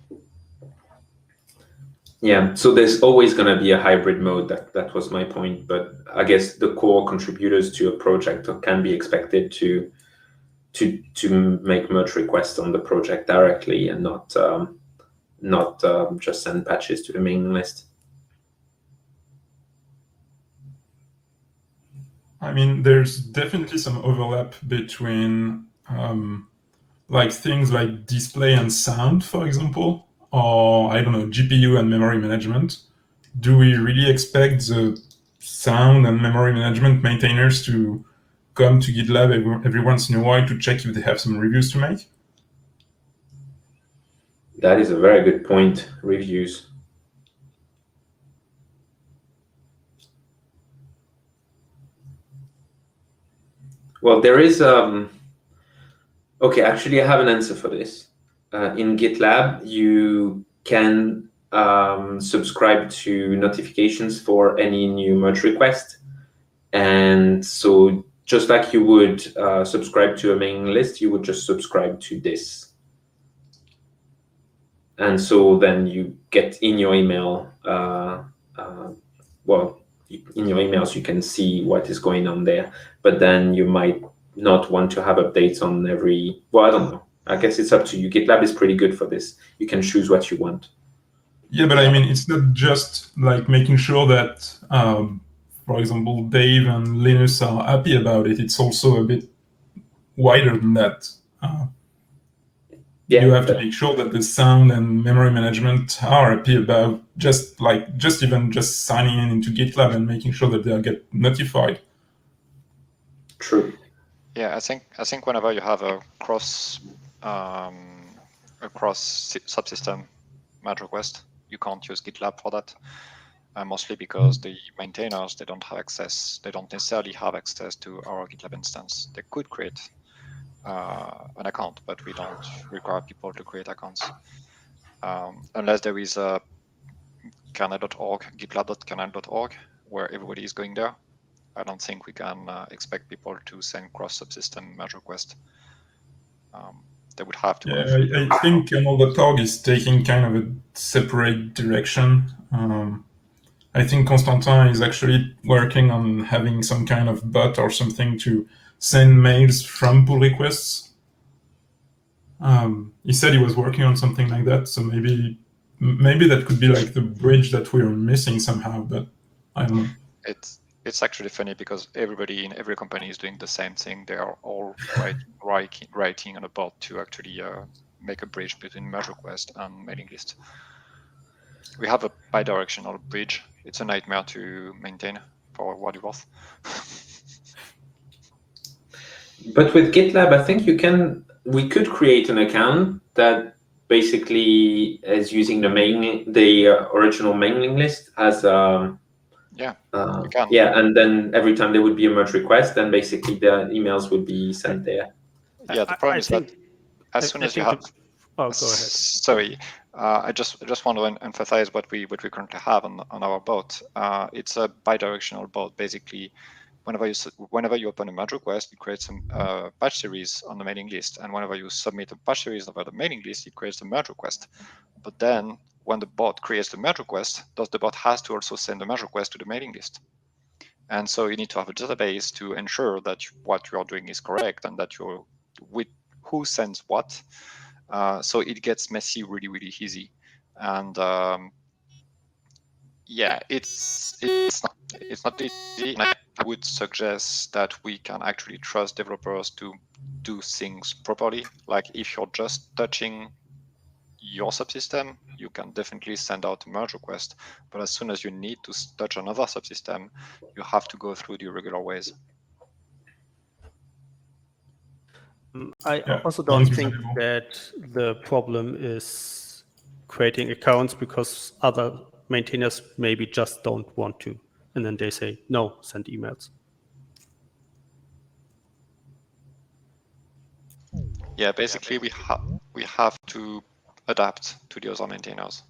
Yeah, so there's always going to be a hybrid mode. That that was my point, but I guess the core contributors to a project can be expected to to to make merge requests on the project directly and not um, not um, just send patches to the main list. I mean, there's definitely some overlap between um, like things like display and sound, for example, or I don't know, G P U and memory management. Do we really expect the sound and memory management maintainers to come to GitLab every, every once in a while to check if they have some reviews to make? That is a very good point, reviews. Well, there is, um, okay, actually I have an answer for this. Uh, in GitLab, you can um, subscribe to notifications for any new merge request. And so just like you would uh, subscribe to a mailing list, you would just subscribe to this. And so then you get in your email, uh, uh, well, in your emails, you can see what is going on there, but then you might not want to have updates on every, well, I don't know. I guess it's up to you. GitLab is pretty good for this. You can choose what you want. Yeah, but I mean, it's not just like making sure that, um, for example, Dave and Linus are happy about it. It's also a bit wider than that. Uh, Yeah, you have to make sure that the sound and memory management are happy about just like, just even just signing in into GitLab and making sure that they'll get notified. True. Yeah, I think I think whenever you have a cross um, a cross subsystem merge request, you can't use GitLab for that. Uh, mostly because the maintainers, they don't have access. They don't necessarily have access to our GitLab instance. They could create uh, an account, but we don't require people to create accounts um, unless there is a kernel dot org, gitlab dot kernel dot org, where everybody is going there. I don't think we can uh, expect people to send cross-subsystem merge requests. Um, they would have to. Yeah, I, I think kernel dot org is taking kind of a separate direction. Um, I think Constantin is actually working on having some kind of bot or something to send mails from pull requests. Um, he said he was working on something like that, so maybe maybe that could be like the bridge that we're missing somehow, but I don't know. It's it's actually funny because everybody in every company is doing the same thing. They are all write, writing, writing on a bot to actually uh, make a bridge between merge request and mailing list. We have a bidirectional bridge. It's a nightmare to maintain for what it's worth. But with GitLab, I think you can, we could create an account that basically is using the main, the uh, original mailing list as um, yeah, uh, you can. yeah, and then every time there would be a merge request, then basically the emails would be sent there. Yeah, the problem I, I is think, that as I, soon I as you think have, the- oh, go ahead. sorry, uh, I just I just want to emphasize what we what we currently have on on our bot. Uh, it's a bidirectional bot. Basically, whenever you whenever you open a merge request, it creates a uh, patch series on the mailing list, and whenever you submit a patch series over the mailing list, it creates a merge request. But then, when the bot creates the merge request, does the bot has to also send the merge request to the mailing list? And so you need to have a database to ensure that what you are doing is correct and that you're with who sends what. Uh, so it gets messy really, really easy. And um, yeah, it's it's not it's not easy. And I would suggest that we can actually trust developers to do things properly. Like if you're just touching your subsystem, you can definitely send out a merge request. But as soon as you need to touch another subsystem, you have to go through the regular ways. I Yeah, also don't think understandable. that the problem is creating accounts because other maintainers maybe just don't want to. And then they say, no, send emails. Yeah, basically we have we have to adapt to the other maintainers.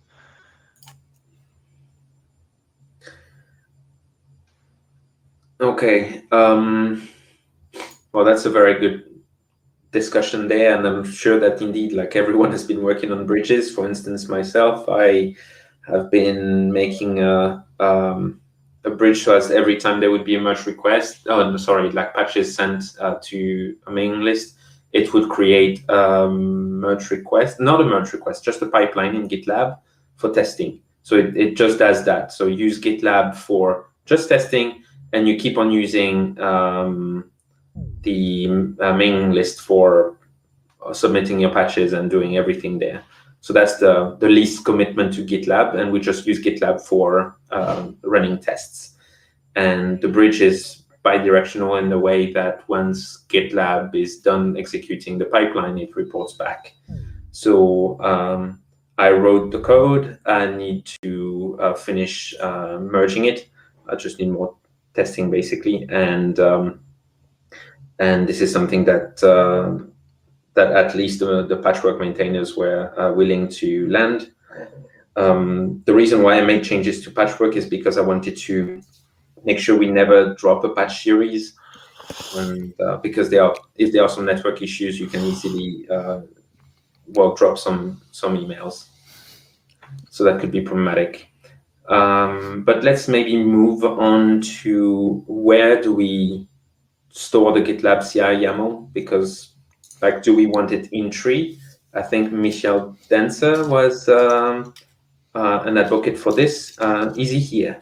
Okay. Um, well, that's a very good discussion there, and I'm sure that indeed, like everyone has been working on bridges. For instance, myself, I have been making a um, a bridge so as every time there would be a merge request, oh no, sorry, like patches sent uh, to a mailing list, it would create a merge request, not a merge request, just a pipeline in GitLab for testing. So it, it just does that. So use GitLab for just testing, and you keep on using um, the uh, mailing list for uh, submitting your patches and doing everything there. So that's the, the least commitment to GitLab, and we just use GitLab for um, running tests. And the bridge is bidirectional in the way that once GitLab is done executing the pipeline, it reports back. So um, I wrote the code. I need to uh, finish uh, merging it. I just need more testing, basically. And um, and this is something that uh, that at least the, the patchwork maintainers were uh, willing to lend. Um, the reason why I made changes to patchwork is because I wanted to make sure we never drop a patch series. And uh, because there are, if there are some network issues, you can easily uh, well drop some some emails. So that could be problematic. Um, but let's maybe move on to where do we store the GitLab C I YAML, because like, do we want it in tree? I think Michel Denzer was um, uh, an advocate for this. Uh, is he here?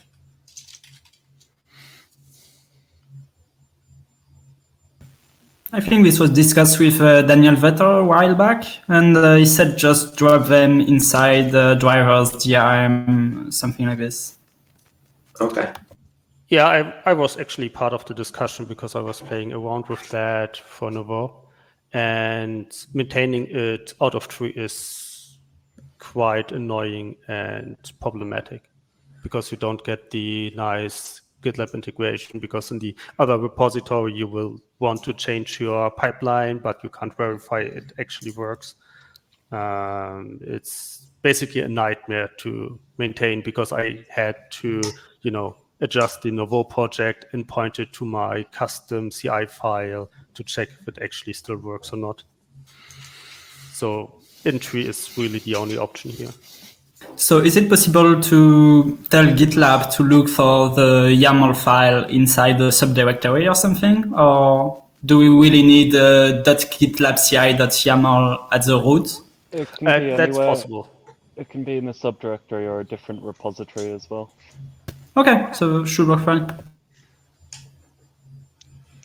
I think this was discussed with uh, Daniel Vetter a while back, and uh, he said just drop them inside the drivers D R M, something like this. Okay. Yeah, I, I was actually part of the discussion because I was playing around with that for Nouveau, and maintaining it out of tree is quite annoying and problematic because you don't get the nice GitLab integration, because in the other repository you will want to change your pipeline, but you can't verify it actually works. Um, it's basically a nightmare to maintain because I had to, you know, adjust the Nouveau project and point it to my custom C I file to check if it actually still works or not. So in-tree is really the only option here. So is it possible to tell GitLab to look for the YAML file inside the subdirectory or something? Or do we really need uh, .gitlabci.yaml at the root? It can Uh, be that's anywhere. possible. It can be in a subdirectory or a different repository as well. Okay, so should work fine.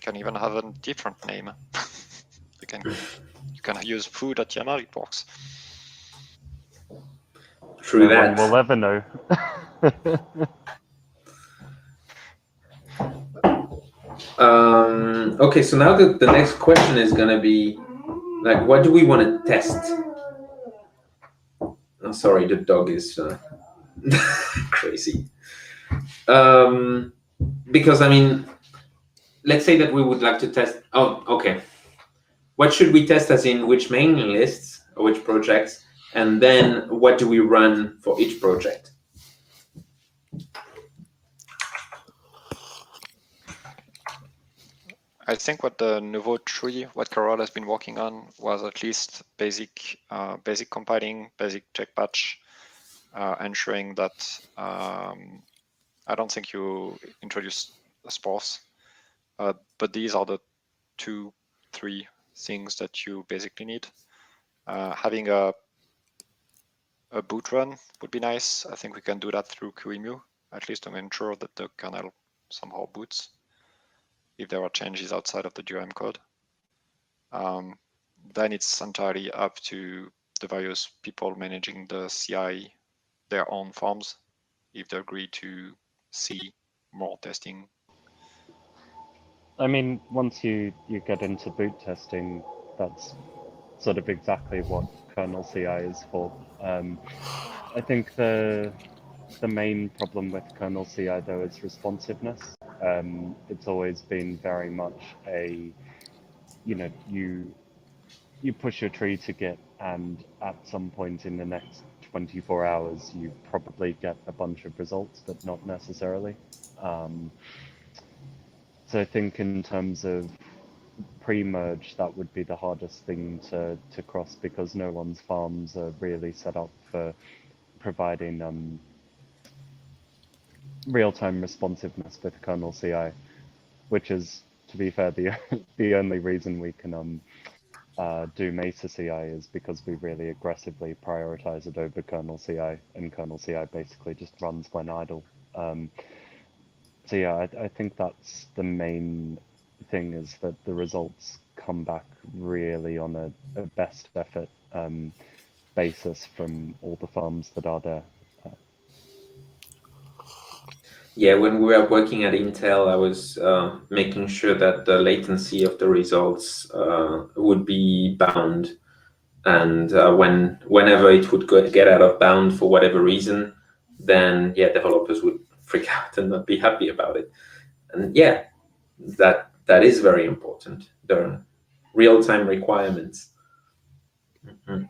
can even have a different name. you can you can use foo.yml, it works. True no that. one will ever know. Um, okay, so now the, the next question is going to be, like, what do we want to test? Oh, sorry, the dog is uh, crazy. Um, because, I mean, let's say that we would like to test, oh, okay. What should we test as in which mailing lists or which projects? And then what do we run for each project? I think what the Nouveau tree, what Carol has been working on, was at least basic, uh, basic compiling, basic check patch, uh, ensuring that um, I don't think you introduced spores, uh, but these are the two, three things that you basically need. Uh, having a a boot run would be nice. I think we can do that through Q E M U, at least to ensure that the kernel somehow boots if there are changes outside of the D R M code. Um, then it's entirely up to the various people managing the C I, their own farms, if they agree to see more testing. I mean, once you, you get into boot testing, that's sort of exactly what kernel C I is for. Um, I think the the main problem with kernel C I though is responsiveness. Um, it's always been very much a, you know, you you push your tree to Git, and at some point in the next twenty-four hours, you probably get a bunch of results, but not necessarily. Um, so I think in terms of pre-merge, that would be the hardest thing to, to cross, because no one's farms are really set up for providing um, real-time responsiveness with kernel C I, which is, to be fair, the the only reason we can um, uh, do Mesa C I is because we really aggressively prioritize it over kernel C I, and kernel C I basically just runs when idle. Um, so yeah, I, I think that's the main thing, is that the results come back really on a, a best effort um, basis from all the farms that are there. Yeah, when we were working at Intel, I was uh, making sure that the latency of the results uh, would be bound, and uh, when whenever it would go, get out of bound for whatever reason, then yeah, developers would freak out and not be happy about it. And yeah, that that is very important. The real-time requirements. Mm-hmm.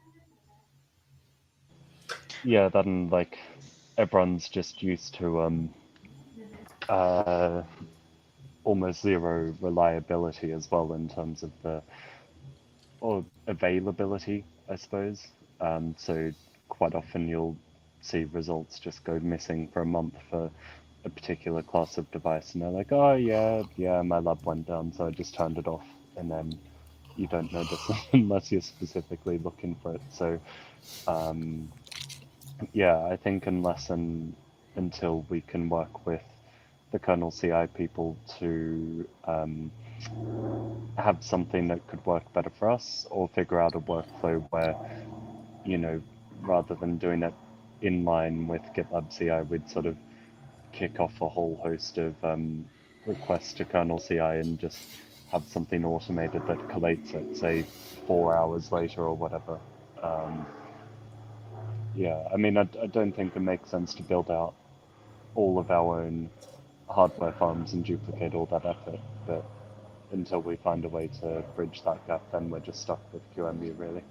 Yeah, then like everyone's just used to um uh almost zero reliability as well in terms of the or availability, I suppose. Um, so quite often you'll see results just go missing for a month for a particular class of device, and they're like, oh yeah, yeah, my lab went down, so I just turned it off, and then you don't notice unless you're specifically looking for it. So um, yeah, I think unless and until we can work with the kernel C I people to um, have something that could work better for us, or figure out a workflow where, you know, rather than doing it in line with GitLab C I, we'd sort of kick off a whole host of um, requests to kernel C I and just have something automated that collates it, say, four hours later or whatever. Um, yeah, I mean, I, I don't think it makes sense to build out all of our own hardware farms and duplicate all that effort, but until we find a way to bridge that gap, then we're just stuck with Q E M U, really.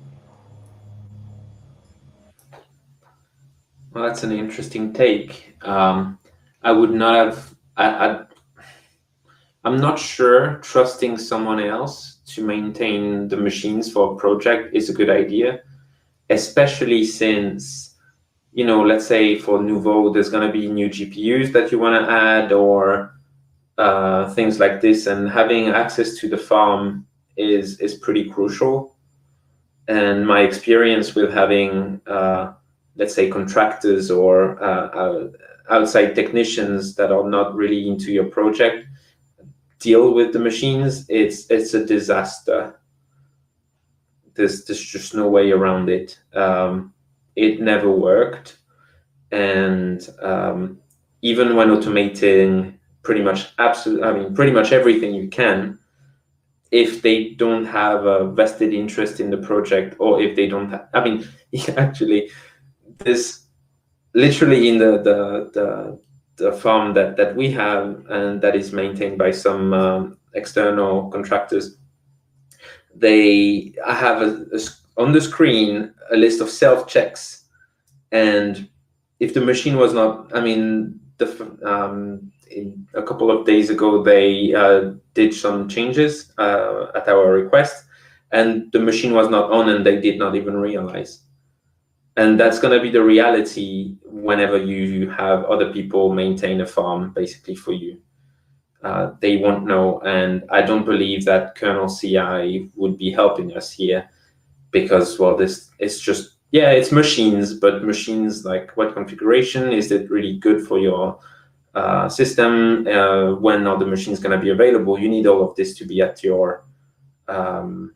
Well, that's an interesting take. Um, I would not have. I, I, I'm not sure trusting someone else to maintain the machines for a project is a good idea, especially since, you know, let's say for Nouveau, there's going to be new G P Us that you want to add, or uh, things like this, and having access to the farm is is pretty crucial. And my experience with having uh, let's say contractors or uh, uh, outside technicians that are not really into your project deal with the machines, it's it's a disaster. There's there's just no way around it. Um, it never worked, and um, even when automating pretty much absolute, I mean, pretty much everything you can, if they don't have a vested interest in the project, or if they don't have, I mean, actually, this literally in the the the, the farm that that we have and that is maintained by some um, external contractors, they I have a, a, on the screen a list of self checks, and if the machine was not, I mean, the um, in, a couple of days ago they uh, did some changes uh, at our request, and the machine was not on, and they did not even realize. And that's going to be the reality whenever you have other people maintain a farm basically for you. Uh, they won't know, and I don't believe that kernel C I would be helping us here, because, well, this it's just, yeah, it's machines, but machines, like, what configuration is it really good for your uh, system? Uh, when are the machines going to be available? You need all of this to be at your um,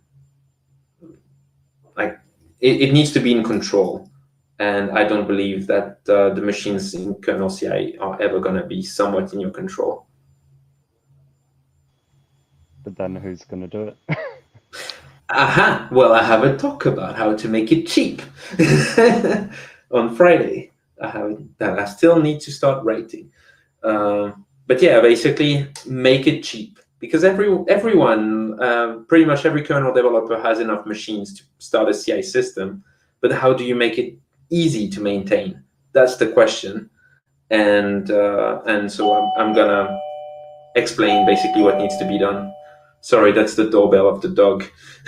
like it, it needs to be in control. And I don't believe that uh, the machines in kernel C I are ever going to be somewhat in your control. But then who's going to do it? Aha! Well, I have a talk about how to make it cheap on Friday. I have that I still need to start writing. Uh, but yeah, basically make it cheap, because every everyone, uh, pretty much every kernel developer has enough machines to start a C I system. But how do you make it easy to maintain? That's the question. And uh, and so I'm I'm gonna explain basically what needs to be done. Sorry, that's the doorbell of the dog.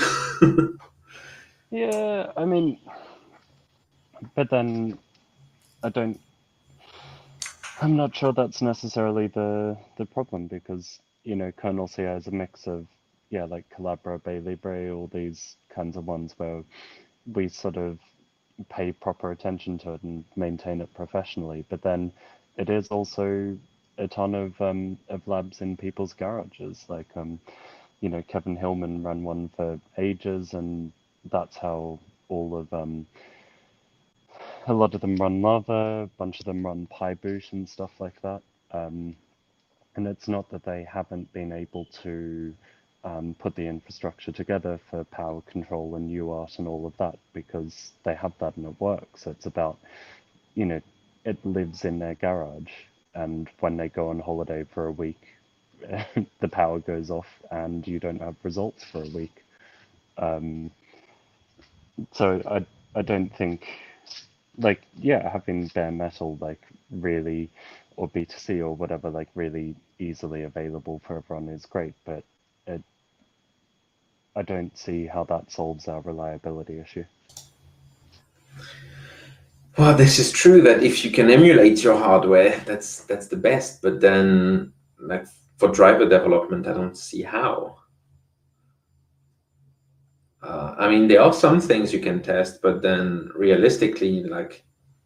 Yeah, I mean, but then I don't. I'm not sure that's necessarily the the problem, because, you know, kernel C I is a mix of, yeah, like Collabora, Baylibre, all these kinds of ones where we sort of pay proper attention to it and maintain it professionally. But then it is also a ton of um, of labs in people's garages. Like, um, you know, Kevin Hillman ran one for ages, and that's how all of um, a lot of them run Lava, a bunch of them run PyBoost and stuff like that. Um, and it's not that they haven't been able to um, put the infrastructure together for power control and U A R T and all of that, because they have that and it works. So it's about, you know, it lives in their garage, and when they go on holiday for a week, the power goes off and you don't have results for a week. Um, so I I don't think, like, yeah, having bare metal, like, really, or B two C or whatever, like, really easily available for everyone is great, but it, I don't see how that solves our reliability issue. Well, this is true that if you can emulate your hardware, that's that's the best. But then, like, for driver development, I don't see how. Uh, I mean, there are some things you can test, but then realistically, like,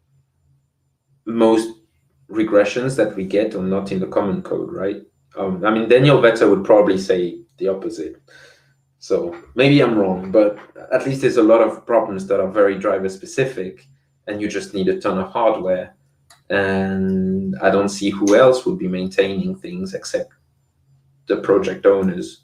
most regressions that we get are not in the common code, right? Um, I mean, Daniel Vetter would probably say the opposite. So maybe I'm wrong, but at least there's a lot of problems that are very driver specific, and you just need a ton of hardware. And I don't see who else would be maintaining things except the project owners.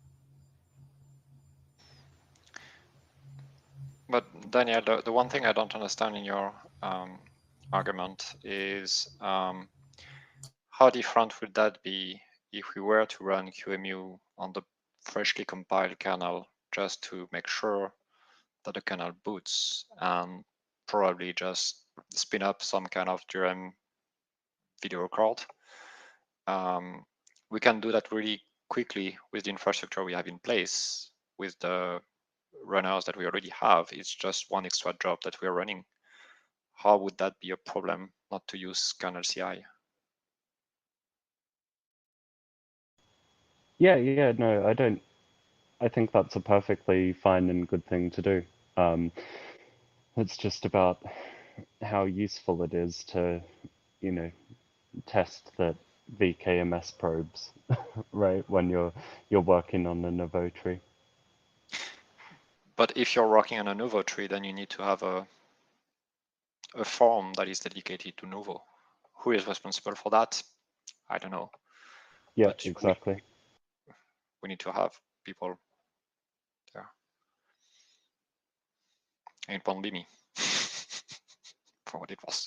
But Daniel, the, the one thing I don't understand in your um, argument is um, how different would that be if we were to run Q E M U on the freshly compiled kernel just to make sure that the kernel boots, and probably just spin up some kind of D R M video card. Um, we can do that really quickly with the infrastructure we have in place, with the runners that we already have. It's just one extra job that we're running. How would that be a problem not to use kernel C I? Yeah, yeah, no, I don't. I think that's a perfectly fine and good thing to do. Um, it's just about how useful it is to, you know, test that V K M S probes, right? When you're you're working on a Nouveau tree. But if you're working on a Nouveau tree, then you need to have a a farm that is dedicated to Nouveau. Who is responsible for that? I don't know. Yeah, But exactly. We, we need to have people there. And it won't be me for what it was.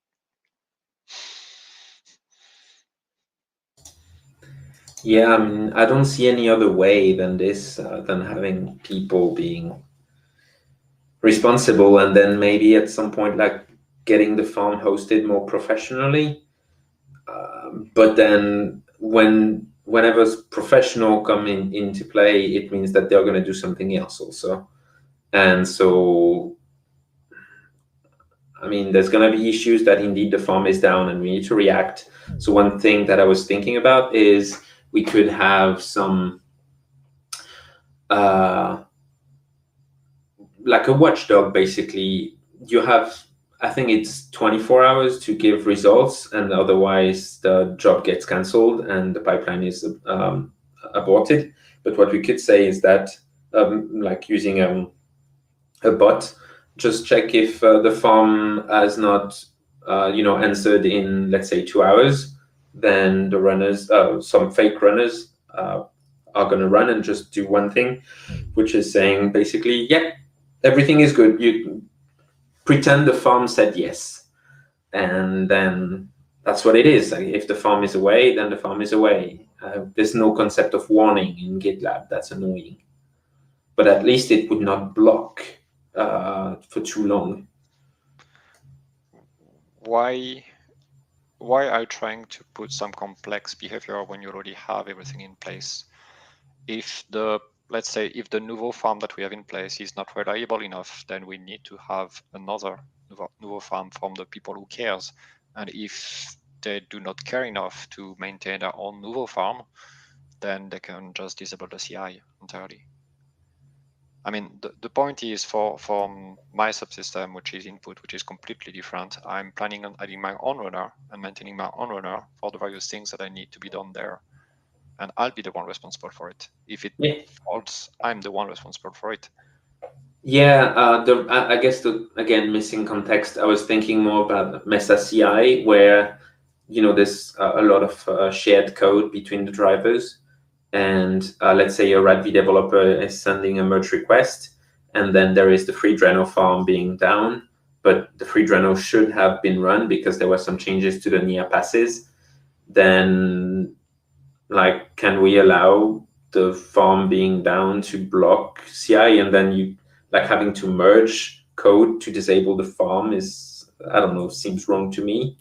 Yeah, I mean, I don't see any other way than this, uh, than having people being responsible, and then maybe at some point, like getting the farm hosted more professionally. Um, but then when whenever professional come in, into play, it means that they're going to do something else also. And so, I mean, there's going to be issues that indeed the farm is down and we need to react. So one thing that I was thinking about is we could have some, uh, like a watchdog, basically. You have, I think it's twenty-four hours to give results, and otherwise the job gets canceled and the pipeline is um, aborted. But what we could say is that, um, like using um, a bot, just check if uh, the farm has not, uh, you know, answered in, let's say, two hours. Then the runners, uh, some fake runners, uh, are going to run and just do one thing, which is saying basically, yeah, everything is good. You pretend the farm said yes, and then that's what it is. Like, if the farm is away, then the farm is away. Uh, there's no concept of warning in GitLab. That's annoying. But at least it would not block uh, for too long. Why, why are you trying to put some complex behavior when you already have everything in place? If the, let's say, if the Nouveau farm that we have in place is not reliable enough, then we need to have another Nouveau, Nouveau farm from the people who cares. And if they do not care enough to maintain their own Nouveau farm, then they can just disable the C I entirely. I mean, the, the point is for, for my subsystem, which is input, which is completely different, I'm planning on adding my own runner and maintaining my own runner for the various things that I need to be done there. And I'll be the one responsible for it. If it Yeah. faults, I'm the one responsible for it. Yeah, uh, the, I I guess, the, again, missing context, I was thinking more about Mesa C I, where, you know, there's uh, a lot of uh, shared code between the drivers. And uh, let's say a RADV developer is sending a merge request, and then there is the FreeDreno farm being down, but the FreeDreno should have been run because there were some changes to the N I A passes. Then, like, can we allow the farm being down to block C I, and then you, like, having to merge code to disable the farm is, I don't know, seems wrong to me.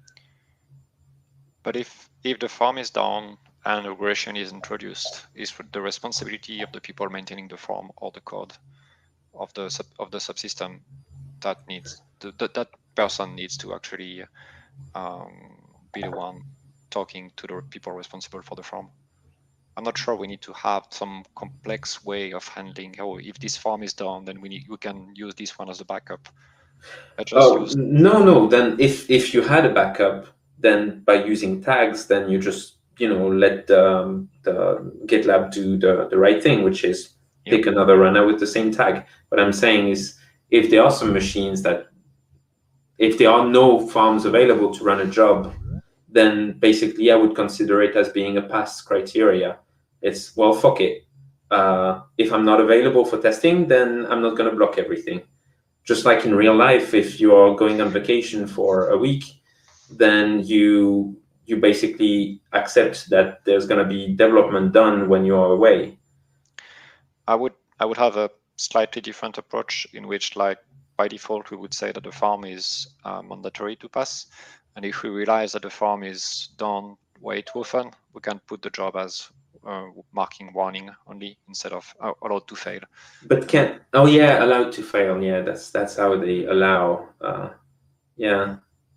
But if if the farm is down and regression is introduced, is the responsibility of the people maintaining the farm or the code of the sub, of the subsystem that needs the, the, that person needs to actually um, be the one talking to the people responsible for the farm. I'm not sure we need to have some complex way of handling. Oh, if this farm is down, then we need we can use this one as a backup. I just Oh, use no, no. Then if if you had a backup, then by using tags, then you just, you know, let um, the GitLab do the, the right thing, which is Yeah. pick another runner with the same tag. What I'm saying is, if there are some machines that, if there are no farms available to run a job, then basically I would consider it as being a pass criteria. It's, well, fuck it. Uh, if I'm not available for testing, then I'm not going to block everything. Just like in real life, if you are going on vacation for a week, then you you basically accept that there's going to be development done when you are away. I would I would have a slightly different approach in which, like, by default, we would say that the farm is uh, mandatory to pass. And if we realize that the farm is done way too often, we can put the job as uh, marking warning only instead of uh, allowed to fail. But can, oh yeah, allowed to fail. Yeah, that's that's how they allow. Uh, yeah.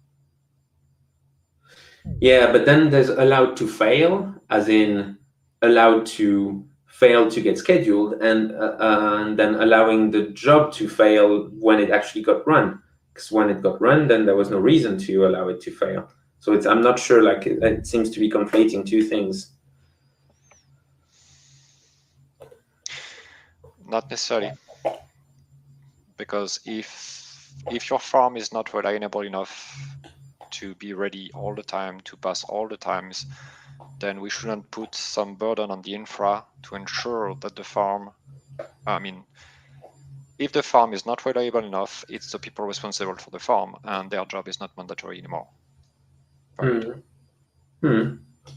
Yeah, but then there's allowed to fail, as in allowed to fail to get scheduled, and uh, and then allowing the job to fail when it actually got run. Because when it got run, then there was no reason to allow it to fail. So it's I'm not sure. Like it, it seems to be conflating two things. Not necessarily, because if if your farm is not reliable enough to be ready all the time, to pass all the times, then we shouldn't put some burden on the infra to ensure that the farm, I mean, if the farm is not reliable enough, it's the people responsible for the farm, and their job is not mandatory anymore. Period. Hmm. Hmm.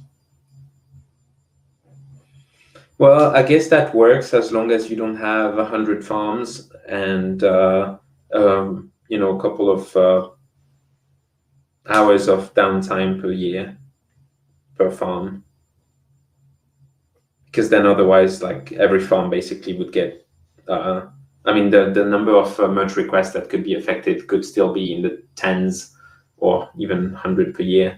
Well, I guess that works as long as you don't have a hundred farms and uh, um, you know a couple of uh, hours of downtime per year per farm. Because then otherwise, like every farm basically would get. Uh, I mean, the the number of uh, merge requests that could be affected could still be in the tens or even hundred per year.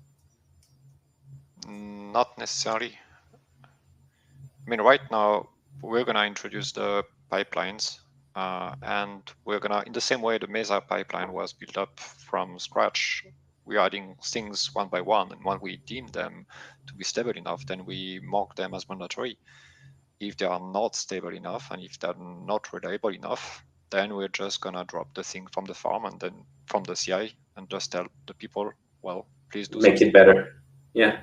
Not necessarily. I mean, right now we're gonna introduce the pipelines, uh, and we're gonna, in the same way the Mesa pipeline was built up from scratch, we're adding things one by one, and when we deem them to be stable enough, then we mark them as mandatory. If they are not stable enough and if they're not reliable enough, then we're just gonna drop the thing from the farm and then from the C I and just tell the people, well, please do Make something. it better. Yeah.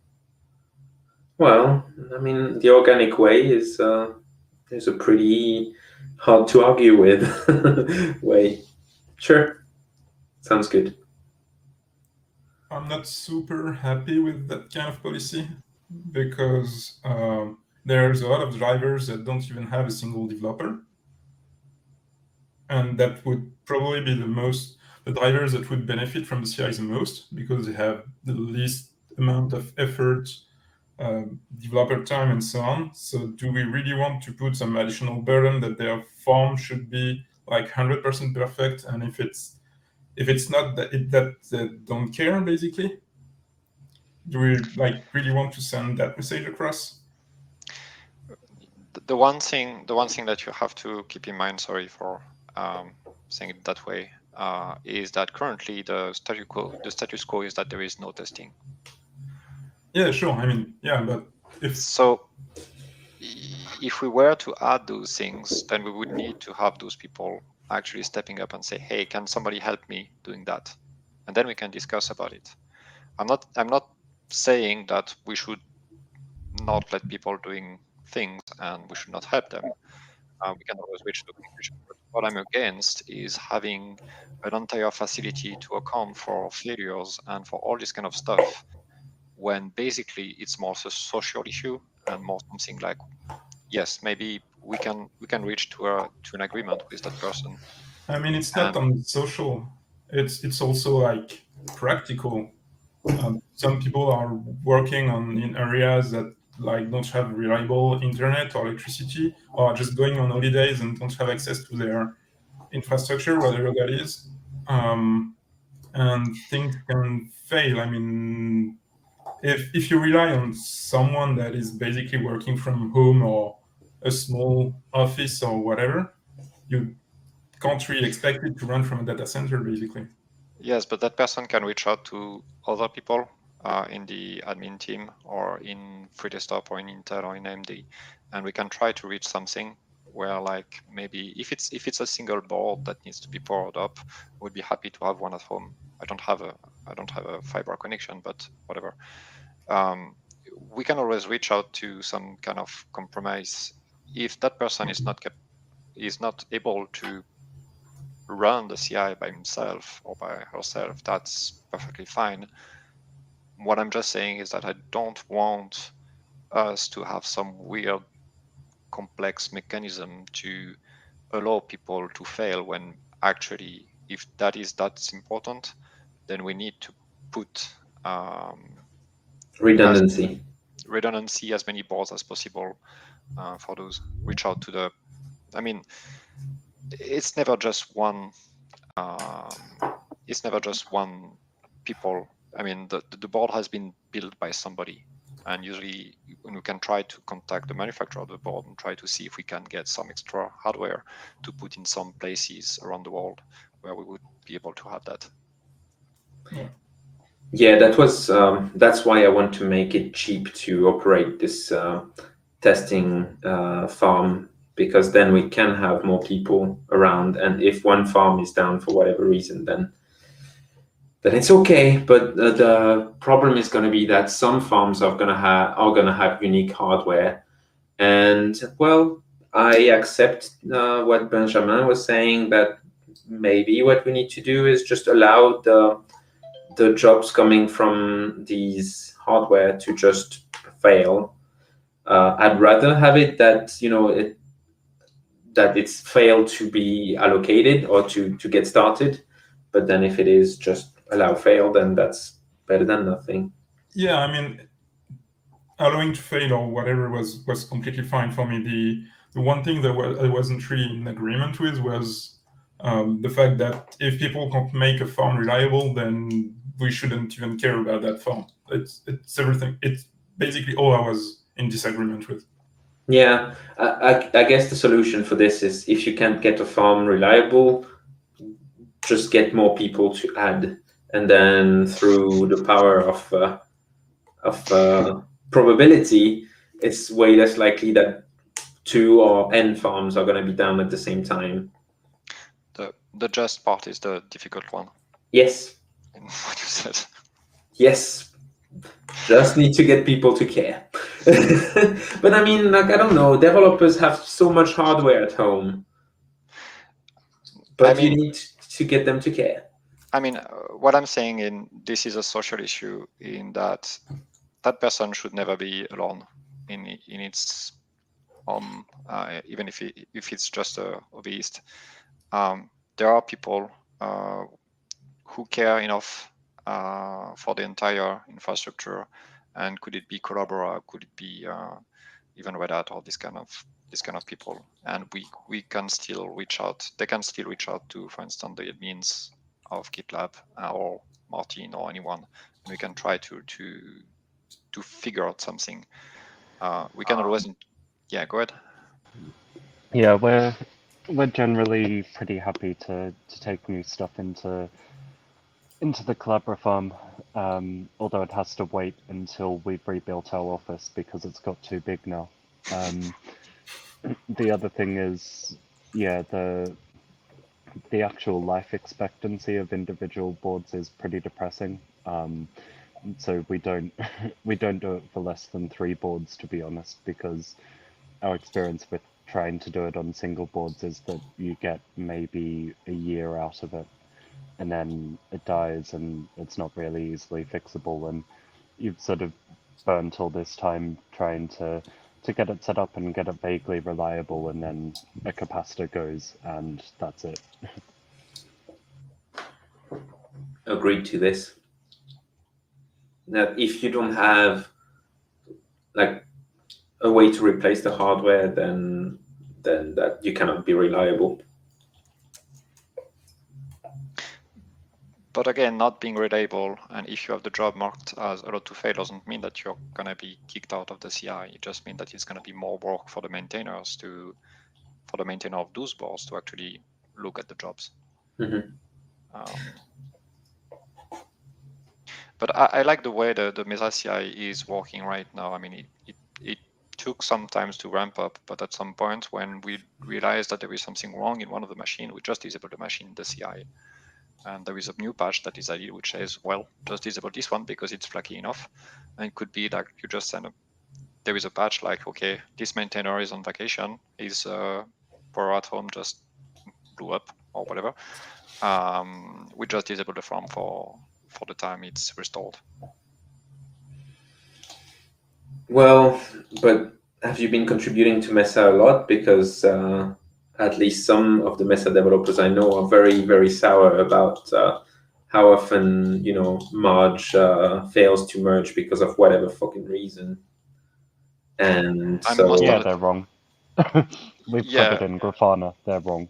Well, I mean, the organic way is uh, is a pretty hard to argue with way. Sure, sounds good. I'm not super happy with that kind of policy because um, there's a lot of drivers that don't even have a single developer. And that would probably be the most, the drivers that would benefit from the C I the most because they have the least amount of effort, uh, developer time, and so on. So do we really want to put some additional burden that their farm should be like one hundred percent perfect? And if it's if it's not that it, that they don't care, basically, do we like really want to send that message across? The one thing, the one thing that you have to keep in mind, sorry for um, saying it that way, uh, is that currently the status quo, the status quo is that there is no testing. Yeah, sure. I mean, yeah, but if so, if we were to add those things, then we would need to have those people actually stepping up and say, "Hey, can somebody help me doing that?" And then we can discuss about it. I'm not, I'm not saying that we should not let people doing things and we should not help them. Uh, we can always reach the conclusion. But what I'm against is having an entire facility to account for failures and for all this kind of stuff, when basically it's more a social issue and more something like, yes, maybe we can we can reach to a to an agreement with that person. I mean, it's not and, on social. It's it's also like practical. Um, some people are working on in areas that like don't have reliable internet or electricity, or are just going on holidays and don't have access to their infrastructure, whatever that is, um, and things can fail. I mean, if if you rely on someone that is basically working from home or a small office or whatever, you can't really expect it to run from a data center, basically. Yes, but that person can reach out to other people uh, in the admin team or in FreeDesktop or in Intel or in A M D, and we can try to reach something where, like, maybe if it's if it's a single board that needs to be powered up, we'd be happy to have one at home. I don't have a I don't have a fiber connection, but whatever. Um, we can always reach out to some kind of compromise. If that person is not cap- is not able to run the C I by himself or by herself, that's perfectly fine. What I'm just saying is that I don't want us to have some weird complex mechanism to allow people to fail when actually, if that is that's important, then we need to put um, Redundancy. as, redundancy as many boards as possible uh, for those. Reach out to the, I mean, it's never just one um, it's never just one people. I mean, the, the board has been built by somebody, and usually when we can try to contact the manufacturer of the board and try to see if we can get some extra hardware to put in some places around the world where we would be able to have that. Yeah. Yeah, that was um, that's why I want to make it cheap to operate this uh, testing uh, farm, because then we can have more people around, and if one farm is down for whatever reason, then then it's okay. But uh, the problem is going to be that some farms are going to have are going to have unique hardware, and well, I accept uh, what Benjamin was saying, that maybe what we need to do is just allow the the jobs coming from these hardware to just fail. Uh, I'd rather have it that, you know, it, that it's failed to be allocated or to, to get started. But then if it is just allow fail, then that's better than nothing. Yeah, I mean, allowing to fail or whatever was was completely fine for me. The the one thing that was, I wasn't really in agreement with was um, the fact that if people can't make a farm reliable, then we shouldn't even care about that farm. It's it's everything. It's basically all I was in disagreement with. Yeah, I, I, I guess the solution for this is, if you can't get a farm reliable, just get more people to add, and then through the power of uh, of uh, probability, it's way less likely that two or n farms are going to be down at the same time. The the just part is the difficult one. Yes. In what you said. Yes. Just need to get people to care. But I mean, like, I don't know, developers have so much hardware at home, but I mean, you need to get them to care. I mean, uh, what I'm saying in this is a social issue, in that that person should never be alone in in its home, uh, even if it, if it's just a hobbyist. Um, there are people uh, who care enough uh, for the entire infrastructure, and could it be Collabora, could it be uh, even Red Hat, or this kind of this kind of people, and we we can still reach out. They can still reach out to, for instance, the admins of GitLab uh, or Martin or anyone, and we can try to to to figure out something. Uh, we can always, yeah, go ahead. Yeah, we're we're generally pretty happy to to take new stuff into into the Collabora farm, um, although it has to wait until we've rebuilt our office because it's got too big now. Um, the other thing is, yeah, the the actual life expectancy of individual boards is pretty depressing. Um, so we don't we don't do it for less than three boards, to be honest, because our experience with trying to do it on single boards is that you get maybe a year out of it, and then it dies and it's not really easily fixable, and you've sort of burnt all this time trying to to get it set up and get it vaguely reliable, and then a capacitor goes and that's it. Agreed to this. That if you don't have like a way to replace the hardware, then then that you cannot be reliable. But again, not being reliable, and if you have the job marked as allowed to fail, doesn't mean that you're going to be kicked out of the C I. It just means that it's going to be more work for the maintainers to, for the maintainer of those boards to actually look at the jobs. Mm-hmm. Um, but I, I like the way the, the Mesa C I is working right now. I mean, it, it, it took some time to ramp up, but at some point when we realized that there is something wrong in one of the machines, we just disabled the machine in the C I. And there is a new patch that is added, which says, well, just disable this one because it's flaky enough. And it could be like you just send a, there is a patch like, okay, this maintainer is on vacation, his uh, power at home just blew up or whatever. Um, we just disable the farm for, for the time it's restored. Well, but have you been contributing to Mesa a lot? Because uh, at least some of the Mesa developers I know are very, very sour about uh, how often, you know, Marge uh, fails to merge because of whatever fucking reason. And I'm so... Yeah, the... they're wrong. We've yeah. put it in Grafana, they're wrong.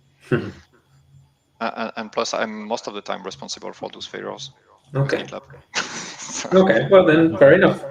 and, and plus, I'm most of the time responsible for those failures. Okay. so... Okay, well then, fair enough.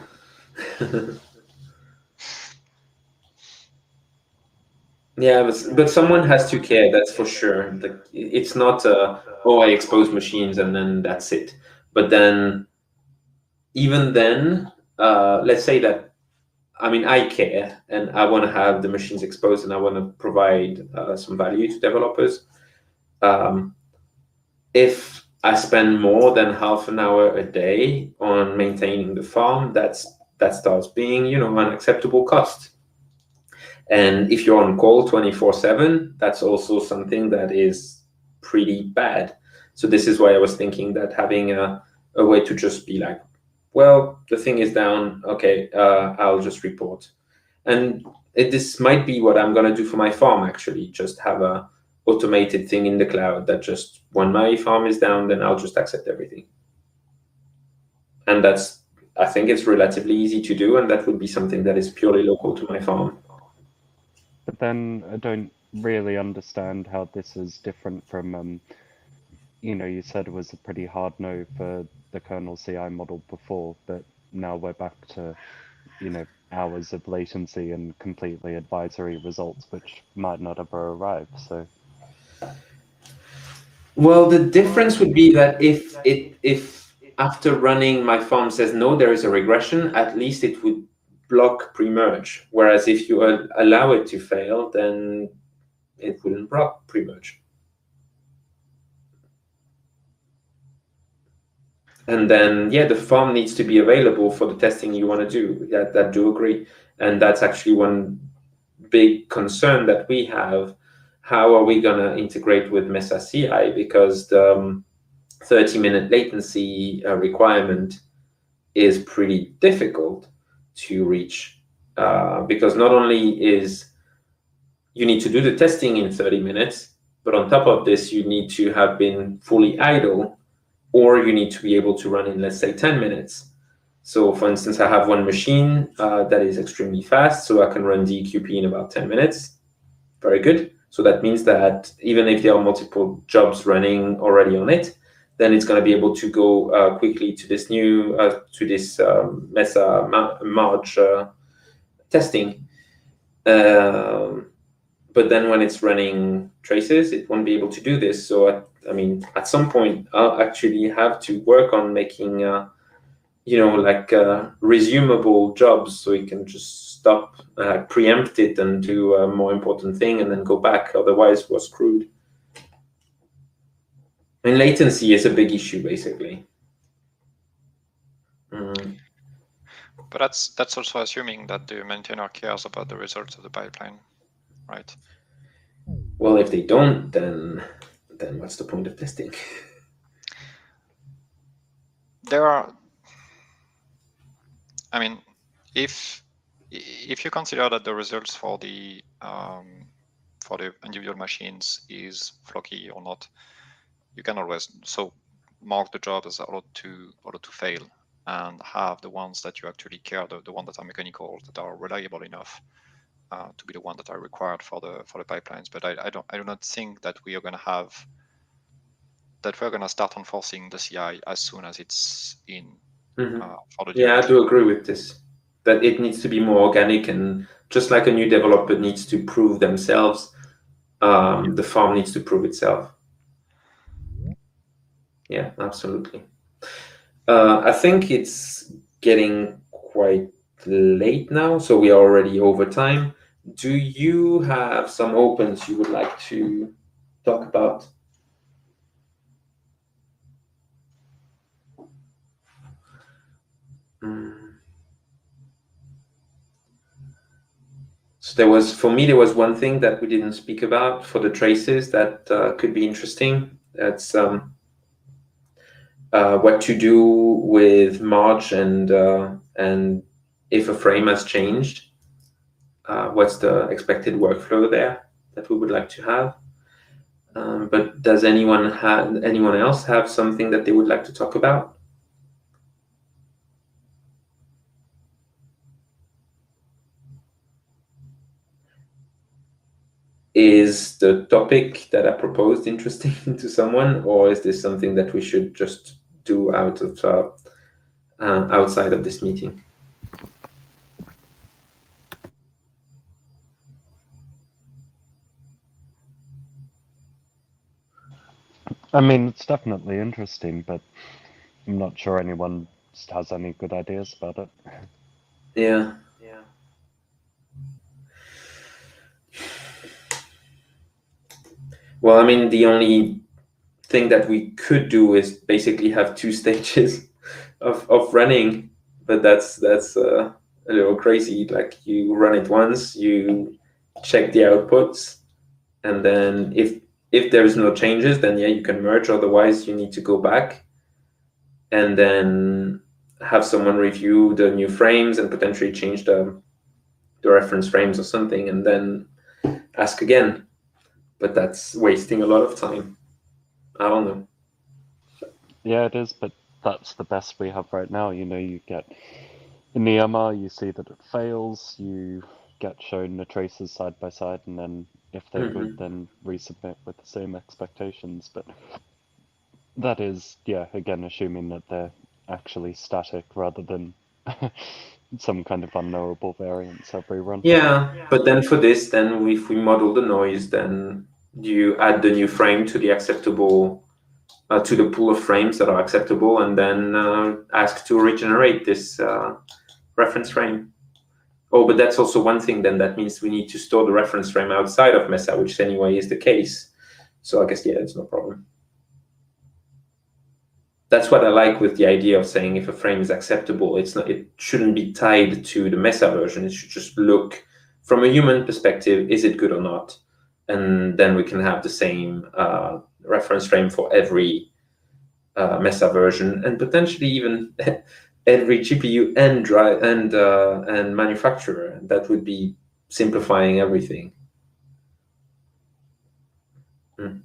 Yeah, but, but someone has to care, that's for sure. Like, it's not, uh, oh, I expose machines and then that's it. But then, even then, uh, let's say that, I mean, I care and I want to have the machines exposed and I want to provide uh, some value to developers. Um, if I spend more than half an hour a day on maintaining the farm, that's that starts being, you know, an acceptable cost. And if you're on call twenty-four seven, that's also something that is pretty bad. So this is why I was thinking that having a, a way to just be like, well, the thing is down, okay, uh, I'll just report. And it, this might be what I'm going to do for my farm, actually, just have a automated thing in the cloud that just, when my farm is down, then I'll just accept everything. And that's, I think it's relatively easy to do, and that would be something that is purely local to my farm. But then I don't really understand how this is different from, um, you know, you said it was a pretty hard no for the kernel C I model before, but now we're back to, you know, hours of latency and completely advisory results, which might not ever arrive. So, well, the difference would be that if it if after running my farm says no, there is a regression, at least it would block pre-merge. Whereas if you allow it to fail, then it wouldn't block pre-merge. And then, yeah, the farm needs to be available for the testing you want to do. That, that do agree. And that's actually one big concern that we have. How are we going to integrate with Mesa C I? Because the thirty minute latency uh, requirement is pretty difficult to reach. Uh, because not only is you need to do the testing in thirty minutes, but on top of this, you need to have been fully idle, or you need to be able to run in, let's say, ten minutes. So for instance, I have one machine uh, that is extremely fast, so I can run D Q P in about ten minutes. Very good. So that means that even if there are multiple jobs running already on it, then it's going to be able to go uh, quickly to this new, uh, to this um, Mesa Marge uh, testing. Um, but then when it's running traces, it won't be able to do this. So at, I mean, at some point, I'll actually have to work on making, uh, you know, like uh, resumable jobs, so you can just stop, uh, preempt it, and do a more important thing, and then go back. Otherwise, we're screwed. And latency is a big issue, basically. Mm. But that's that's also assuming that the maintainer cares about the results of the pipeline, right? Well, if they don't, then then what's the point of testing? There are, I mean, if if you consider that the results for the um, for the individual machines is flocky or not, you can always so mark the job as allowed to allowed to fail, and have the ones that you actually care, the, the ones that are mechanical, that are reliable enough uh, to be the ones that are required for the for the pipelines. But I, I don't I do not think that we are going to have that we're going to start enforcing the C I as soon as it's in. Mm-hmm. uh, for the yeah, I do agree with this. That it needs to be more organic, and just like a new developer needs to prove themselves, um, the farm needs to prove itself. Yeah, absolutely. Uh, I think it's getting quite late now, so we are already over time. Do you have some opens you would like to talk about? Mm. So there was, for me, there was one thing that we didn't speak about for the traces that uh, could be interesting. That's um, uh, what to do with Marge, and uh, and if a frame has changed, uh, what's the expected workflow there that we would like to have. Um, but does anyone have anyone else have something that they would like to talk about? Is the topic that I proposed interesting to someone, or is this something that we should just do out of uh, uh, outside of this meeting? I mean, it's definitely interesting, but I'm not sure anyone has any good ideas about it. Yeah. Yeah. Well, I mean, the only thing that we could do is basically have two stages of, of running, but that's that's uh, a little crazy. Like you run it once, you check the outputs, and then if if there's no changes, then yeah, you can merge. Otherwise, you need to go back and then have someone review the new frames and potentially change the the reference frames or something, and then ask again. But that's wasting a lot of time. I don't know. Yeah, it is, but that's the best we have right now. You know, you get in the M R, you see that it fails, you get shown the traces side by side, and then if they're Mhm. good, then resubmit with the same expectations. But that is, yeah, again, assuming that they're actually static rather than some kind of unknowable variance every run. Yeah, but then for this, then if we model the noise, then you add the new frame to the acceptable, uh, to the pool of frames that are acceptable, and then uh, ask to regenerate this uh, reference frame. Oh, but that's also one thing. Then that means we need to store the reference frame outside of Mesa, which anyway is the case. So I guess yeah, it's no problem. That's what I like with the idea of saying if a frame is acceptable, it's not, it shouldn't be tied to the Mesa version. It should just look from a human perspective, is it good or not? And then we can have the same uh, reference frame for every uh, Mesa version, and potentially even every G P U and drive and uh, and manufacturer. That would be simplifying everything. Hmm.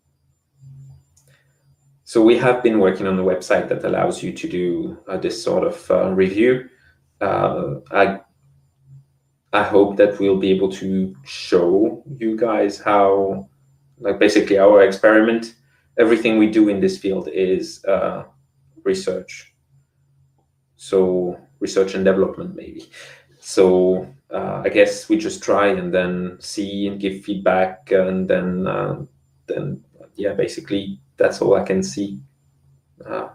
So we have been working on a website that allows you to do uh, this sort of uh, review. Uh, I I hope that we'll be able to show you guys how, like basically our experiment, everything we do in this field is uh, research. So research and development maybe. So uh, I guess we just try and then see and give feedback, and then uh, then yeah, basically that's all I can see. Uh,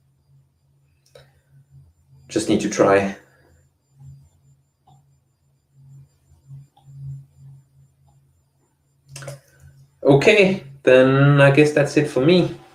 just need to try. Okay, then I guess that's it for me.